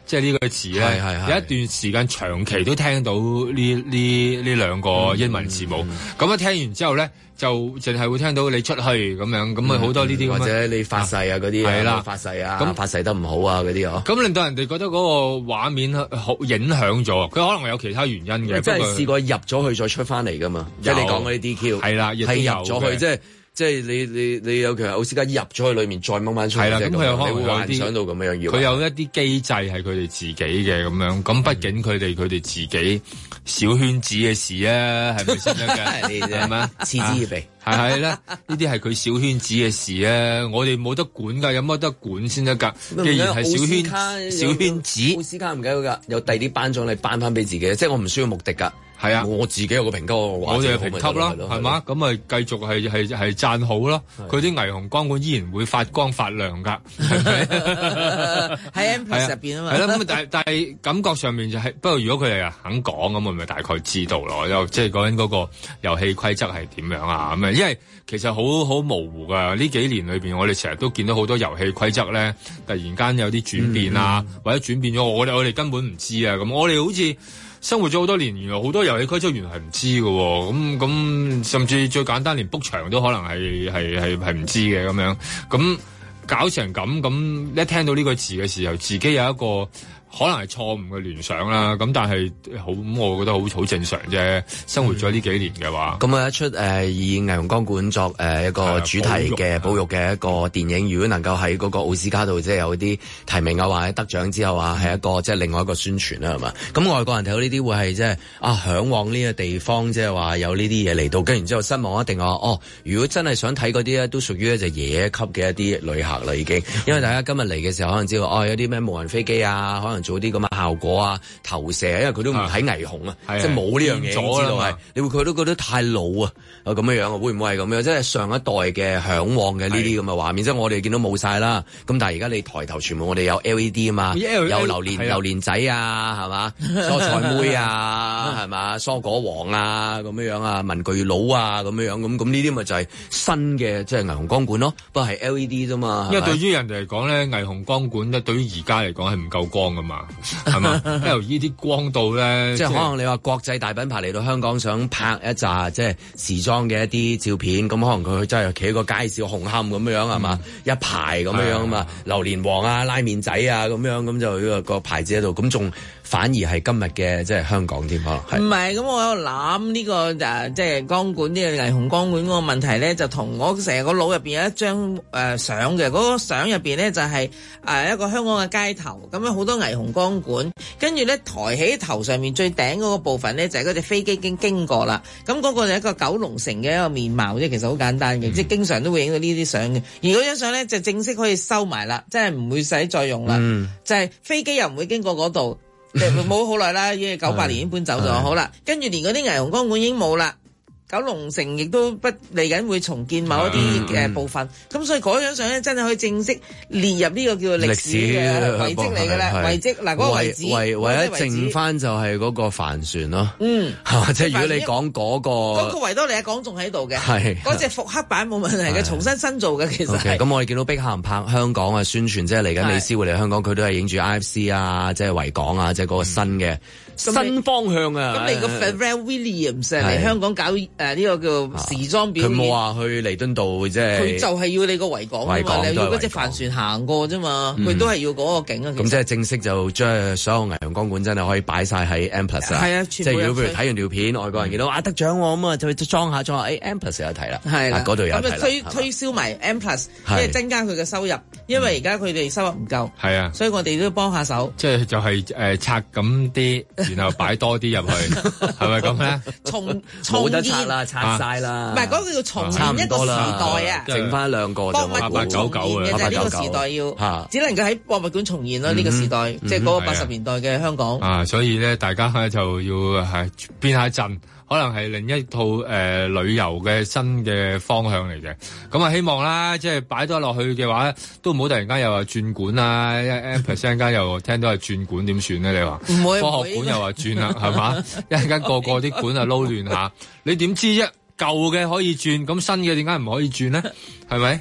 即係呢個詞咧，有一段時間長期都聽到呢呢呢兩個英文字母。咁、嗯、一聽完之後咧，就淨係會聽到你出去咁樣，咁啊好多呢啲咁， 或者你發誓啊嗰啲，係啦發誓啊，咁發誓得唔好啊嗰啲啊， 咁令到人哋覺得嗰個畫面好影響咗。佢可能有其他原因嘅， 即係試過入咗去再出翻嚟噶嘛？即係你講嗰啲 D Q 係啦， 係入咗去即係。即係你你你有其實奧斯卡入咗去裏面再掹翻出嚟， 係啦，咁佢有可能會幻想到咁樣要。 佢有一啲機制係佢哋自己嘅咁樣，咁畢竟佢哋佢哋自己小圈子嘅事啊，係咪先得㗎？係咪？ 嗤之以鼻。 係係啦，呢啲係佢小圈子嘅事啊，我哋冇得管㗎，有乜得管先得㗎？既然係小圈小圈子， 奧斯卡唔緊要㗎，有第啲頒獎嚟頒翻俾自己，即係我唔需要目的㗎。 係啊， 我自己有個評級， 我哋嘅評級啦，係嘛？咁咪繼續係係係讚好咯。佢啲霓虹光管依然會發光發亮㗎，係咪？ 喺 M Plus 入邊啊嘛。 係啦，咁但係但係感覺上面就係、是，不過如果佢哋肯講咁，我咪大概知道咯。又即係講緊嗰個遊戲規則係點樣啊？咁啊，因為其實好好模糊㗎。呢幾年裏邊，我哋成日都見到好多遊戲規則咧，突然間有啲轉變啊，嗯、或者轉變咗，我哋我哋根本唔知啊。咁我哋好似生活咗好多年，原來好多遊戲規則原來係唔知嘅喎，咁咁甚至最簡單連 book 場都可能係係係係唔知嘅咁樣，咁搞成咁，咁一聽到呢個詞嘅時候，自己有一個可能係錯誤嘅聯想啦，咁但係好咁，我覺得好好正常啫。生活咗呢幾年嘅話， 咁啊、嗯、一出誒、呃、以霓虹光管作誒、呃、一個主題嘅保育嘅一個電影，如果能夠喺嗰個奧斯卡度即係有啲提名啊，或者得獎之後啊，係一個即係另外一個宣傳啦，係嘛？咁外國人睇到呢啲會係即係啊嚮往呢個地方，即係話有呢啲嘢嚟到，跟然之後失望一定話哦，如果真係想睇嗰啲咧，都屬於一隻爺爺級嘅一啲旅客啦，已經。因為大家今日嚟嘅時候，可能知道哦，有啲咩無人飛機啊，可能做啲咁嘅效果啊、投射，因為佢都唔睇霓虹啊，即係冇呢樣嘢，知道係，你會佢都覺得太老啊，咁樣樣啊，會唔會係咁樣？即係上一代嘅嚮往嘅呢啲咁嘅畫面，即係我哋見到冇晒啦。咁但係而家你抬頭全部我哋有 L E D 啊嘛，有榴蓮榴蓮仔啊，係嘛，蔬菜妹啊，係嘛，蔬果王啊，咁樣樣啊，文具佬啊，咁樣樣咁咁呢啲咪就係新嘅即係霓虹光管咯，不過係 L E D 啫嘛。 因為對於人哋嚟講咧，霓虹光管咧對於而家嚟講係唔夠光噶嘛。係嘛？L E D 光度咧， 即係可能你話國際大品牌嚟到香港想拍一紮即係時裝嘅一啲照片，咁可能佢真係企喺個街市紅磡咁樣係嘛，一排咁樣啊嘛，榴蓮王啊、拉麵仔啊咁樣，咁就個個牌子喺度，咁仲反而係今日嘅即係香港添，可能係。唔係，咁我喺度諗呢個誒，即係光管呢個霓虹光管嗰個問題咧，就同我成個腦入邊有一張誒相嘅，嗰個相入邊咧就係誒一個香港嘅街頭，咁樣好多霓虹光管，跟住咧抬起頭上面最頂嗰個部分咧就係嗰隻飛機經經過啦，咁嗰個就係一個九龍城嘅一個面貌啫，其實好簡單嘅，嗯、即係經常都會影到呢啲相嘅。而嗰張相咧就正式可以收埋啦，即係唔會使再用啦，嗯、就係飛機又唔會經過嗰度，冇好耐啦，已經九八年已經搬走咗，好啦，跟住連嗰啲霓虹光管已經冇啦。九龍城亦都不嚟緊會重建某一啲嘅部分，咁、嗯、所以嗰張相咧真係可以正式列入呢個叫做歷史嘅遺跡嚟㗎啦，遺跡嗱嗰個遺址， 唯唯一剩翻就係嗰個帆船咯， 嗯， 即係如果你講嗰、嗰個嗰個維多利亞港仲喺度嘅，係嗰隻復刻版冇問題嘅，重新新做嘅其實係。咁、okay, 我哋見到碧咸拍香港啊宣傳，即係嚟緊美斯會嚟香港，佢都係影住 I F C 啊，即係維港啊，即係嗰個新嘅。嗯新方向啊！ 咁你個 Pharrell Williams 嚟香港搞誒呢個叫時裝表演， 佢冇話去彌敦道即係。 佢就係要你個維港啊嘛，你要嗰隻帆船行過啫嘛，佢都係要嗰個景啊。 咁即係正式就將所有霓虹光管真係可以擺晒喺 M Plus 啊！ 係啊， 即係如果譬如睇完條片，外國人見到啊得獎喎，咁啊就裝下裝下，誒 M Plus 有睇啦，係啦，嗰度有睇啦。咁啊推推銷埋 M Plus， 因為增加佢嘅收入，因為而家佢哋收入唔夠，係啊，所以我哋都要幫下手。 即係就係誒拆咁啲。然後擺多啲入去，係咪咁咧？ 重冇得拆啦，拆晒啦。 唔係嗰個叫重現一個時代啊， 剩翻兩個就八八九九嘅，就係呢個時代要，只能夠喺博物館重現咯。呢個時代即係嗰個八十年代嘅香港。 啊，所以咧，大家咧就要係變下陣。可能係另一套誒、呃、旅遊嘅新嘅方向嚟嘅，咁啊希望啦，即係擺多落去嘅話，都唔好突然間又話轉館啊，一 percent 間又聽到係轉館點算咧？你話唔會， 科學館又話轉啦，係嘛？一陣間個個啲館啊撈亂下，你點知啫？舊嘅可以轉，咁新嘅點解唔可以轉咧？係咪？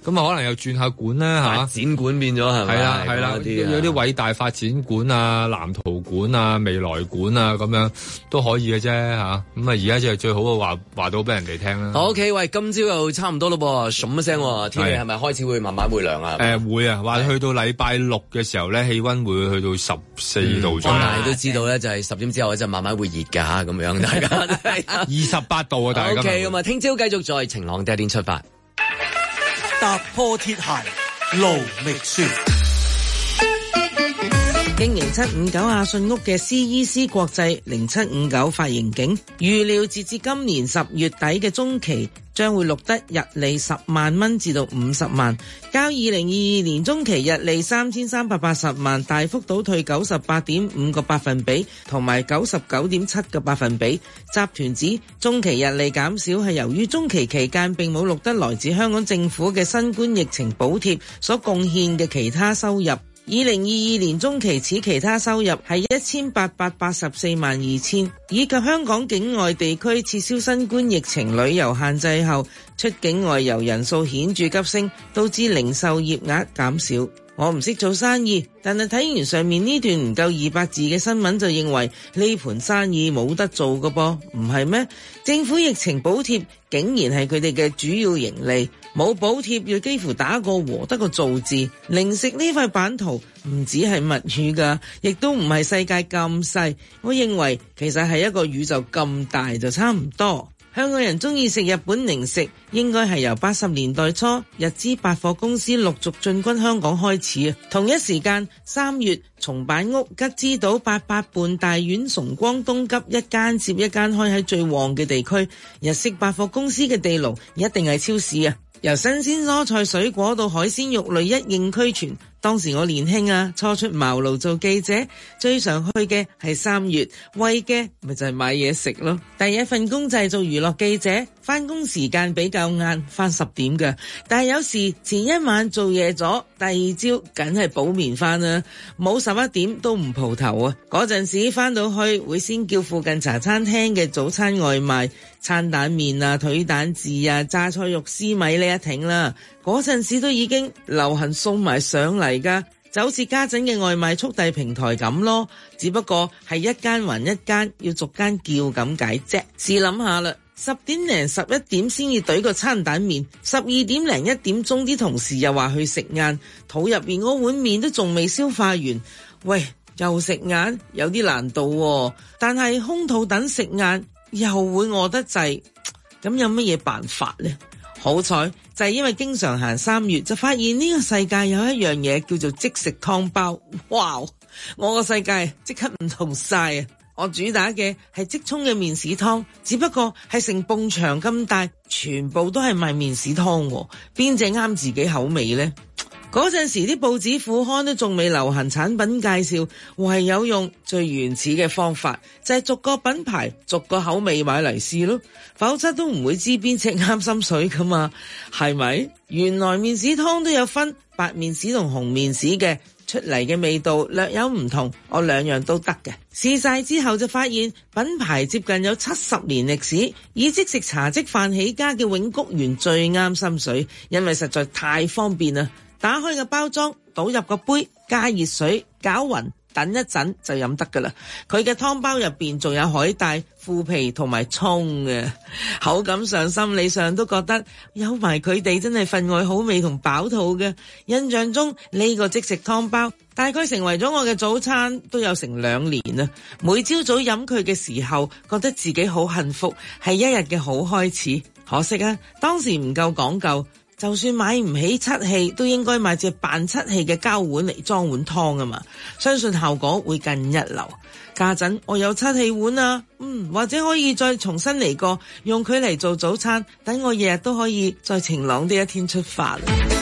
咁啊可能又轉下館啦嚇， 發展館變咗係咪？ 係啦係啦，有啲偉大發展館啊、藍圖館啊、未來館啊咁樣都可以嘅啫嚇。咁啊而家就係最好嘅話話到俾人哋聽啦。 好 OK， 喂，今朝又差唔多咯噃，噏一聲，天氣係咪開始會慢慢回涼啊？ 誒會啊，話去到禮拜六嘅時候咧，氣溫會去到十四度左右。 但係都知道咧，就係十點之後就慢慢會熱㗎嚇，咁樣大家二十八度啊，大家。 OK，咁啊，聽朝繼續在晴朗的一天出發。 踏破鐵鞋路未雪。 經營七五九亞信屋嘅 C E C 國際零七五九發盈警，預料截至今年十月底嘅中期將會錄得日利十萬蚊至到五十萬，較二零二二年中期日利三千三百八十萬大幅倒退九十八點五個百分比，同埋九十九點七個百分比。集團指中期日利減少係由於中期期間並冇錄得來自香港政府嘅新冠疫情補貼所貢獻嘅其他收入。二零二二年中期此其他收入係一千八百八十四萬二千，以及香港境外地區撤銷新冠疫情旅遊限制後，出境外遊人數顯著急升，導致零售業額減少。我唔識做生意，但係睇完上面呢段唔夠二百字嘅新聞就認為呢盤生意冇得做㗎噃，唔係咩？政府疫情補貼竟然係佢哋嘅主要盈利，冇補貼要幾乎打個和得個造字。零食呢塊版圖唔止係物語㗎，亦都唔係世界咁細，我認為其實係一個宇宙咁大就差唔多。香港人中意食日本零食，應該係由八十年代初日資百貨公司陸續進軍香港開始啊。同一時間，三月松板屋、吉之島、八佰伴、大丸、崇光、東急一間接一間開喺最旺嘅地區，日式百貨公司嘅地牢一定係超市啊！由新鮮蔬菜水果到海鮮肉類一應俱全。當時我年輕啊，初出茅廬做記者，最常去嘅係三月，為嘅咪就係買嘢食咯。第一份工就係做娛樂記者，翻工時間比較晏，翻十點㗎。但係有時前一晚做夜咗，第二朝梗係補眠翻啦，冇十一點都唔蒲頭啊。嗰陣時翻到去會先叫附近茶餐廳嘅早餐外賣，餐蛋麵啊、腿蛋治啊、榨菜肉絲米呢一挺啦。嗰陣時都已經流行送埋上嚟㗎，就好似家陣嘅外賣速遞平台咁咯，只不過係一間還一間，要逐間叫咁解啫。試諗下啦，十點零十一點先至懟個餐蛋麵，十二點零一點鐘啲同事又話去食晏，肚入邊嗰碗麵都仲未消化完，喂，又食晏有啲難度喎，但係空肚等食晏又會餓得滯，咁有乜嘢辦法呢？好彩就係因為經常行三月，就發現呢個世界有一樣嘢叫做即食湯包。哇！我個世界即刻唔同晒啊！我主打嘅係即沖嘅麵豉湯，只不過係成埲牆咁大，全部都係賣麵豉湯，邊隻啱自己口味呢？嗰陣時啲報紙副刊都仲未流行產品介紹，唯有用最原始嘅方法，就係逐個品牌逐個口味買嚟試咯，否則都唔會知邊隻啱心水噶嘛，係咪？原來麵豉湯都有分白麵豉同紅麵豉嘅，出嚟嘅味道略有唔同，我兩樣都得嘅。試晒之後就發現品牌接近有七十年歷史，以即食茶即飯起家嘅永谷園最啱心水，因為實在太方便啦。打開個包裝，倒入個杯，加熱水，攪勻，等一陣就飲得噶啦。佢嘅湯包入邊仲有海帶、腐皮同埋蔥嘅，口感上、心理上都覺得有埋佢哋真係分外好味同飽肚嘅。印象中呢個即食湯包大概成為咗我嘅早餐都有成兩年啦。每朝早飲佢嘅時候，覺得自己好幸福，係一日嘅好開始。可惜啊，當時唔夠講究。就算買唔起七氣，都應該買隻扮七氣嘅膠碗嚟裝碗湯啊嘛，相信效果會更一流。家陣我有七氣碗啊，嗯，或者可以再重新嚟過，用佢嚟做早餐，等我日日都可以在晴朗的一天出發。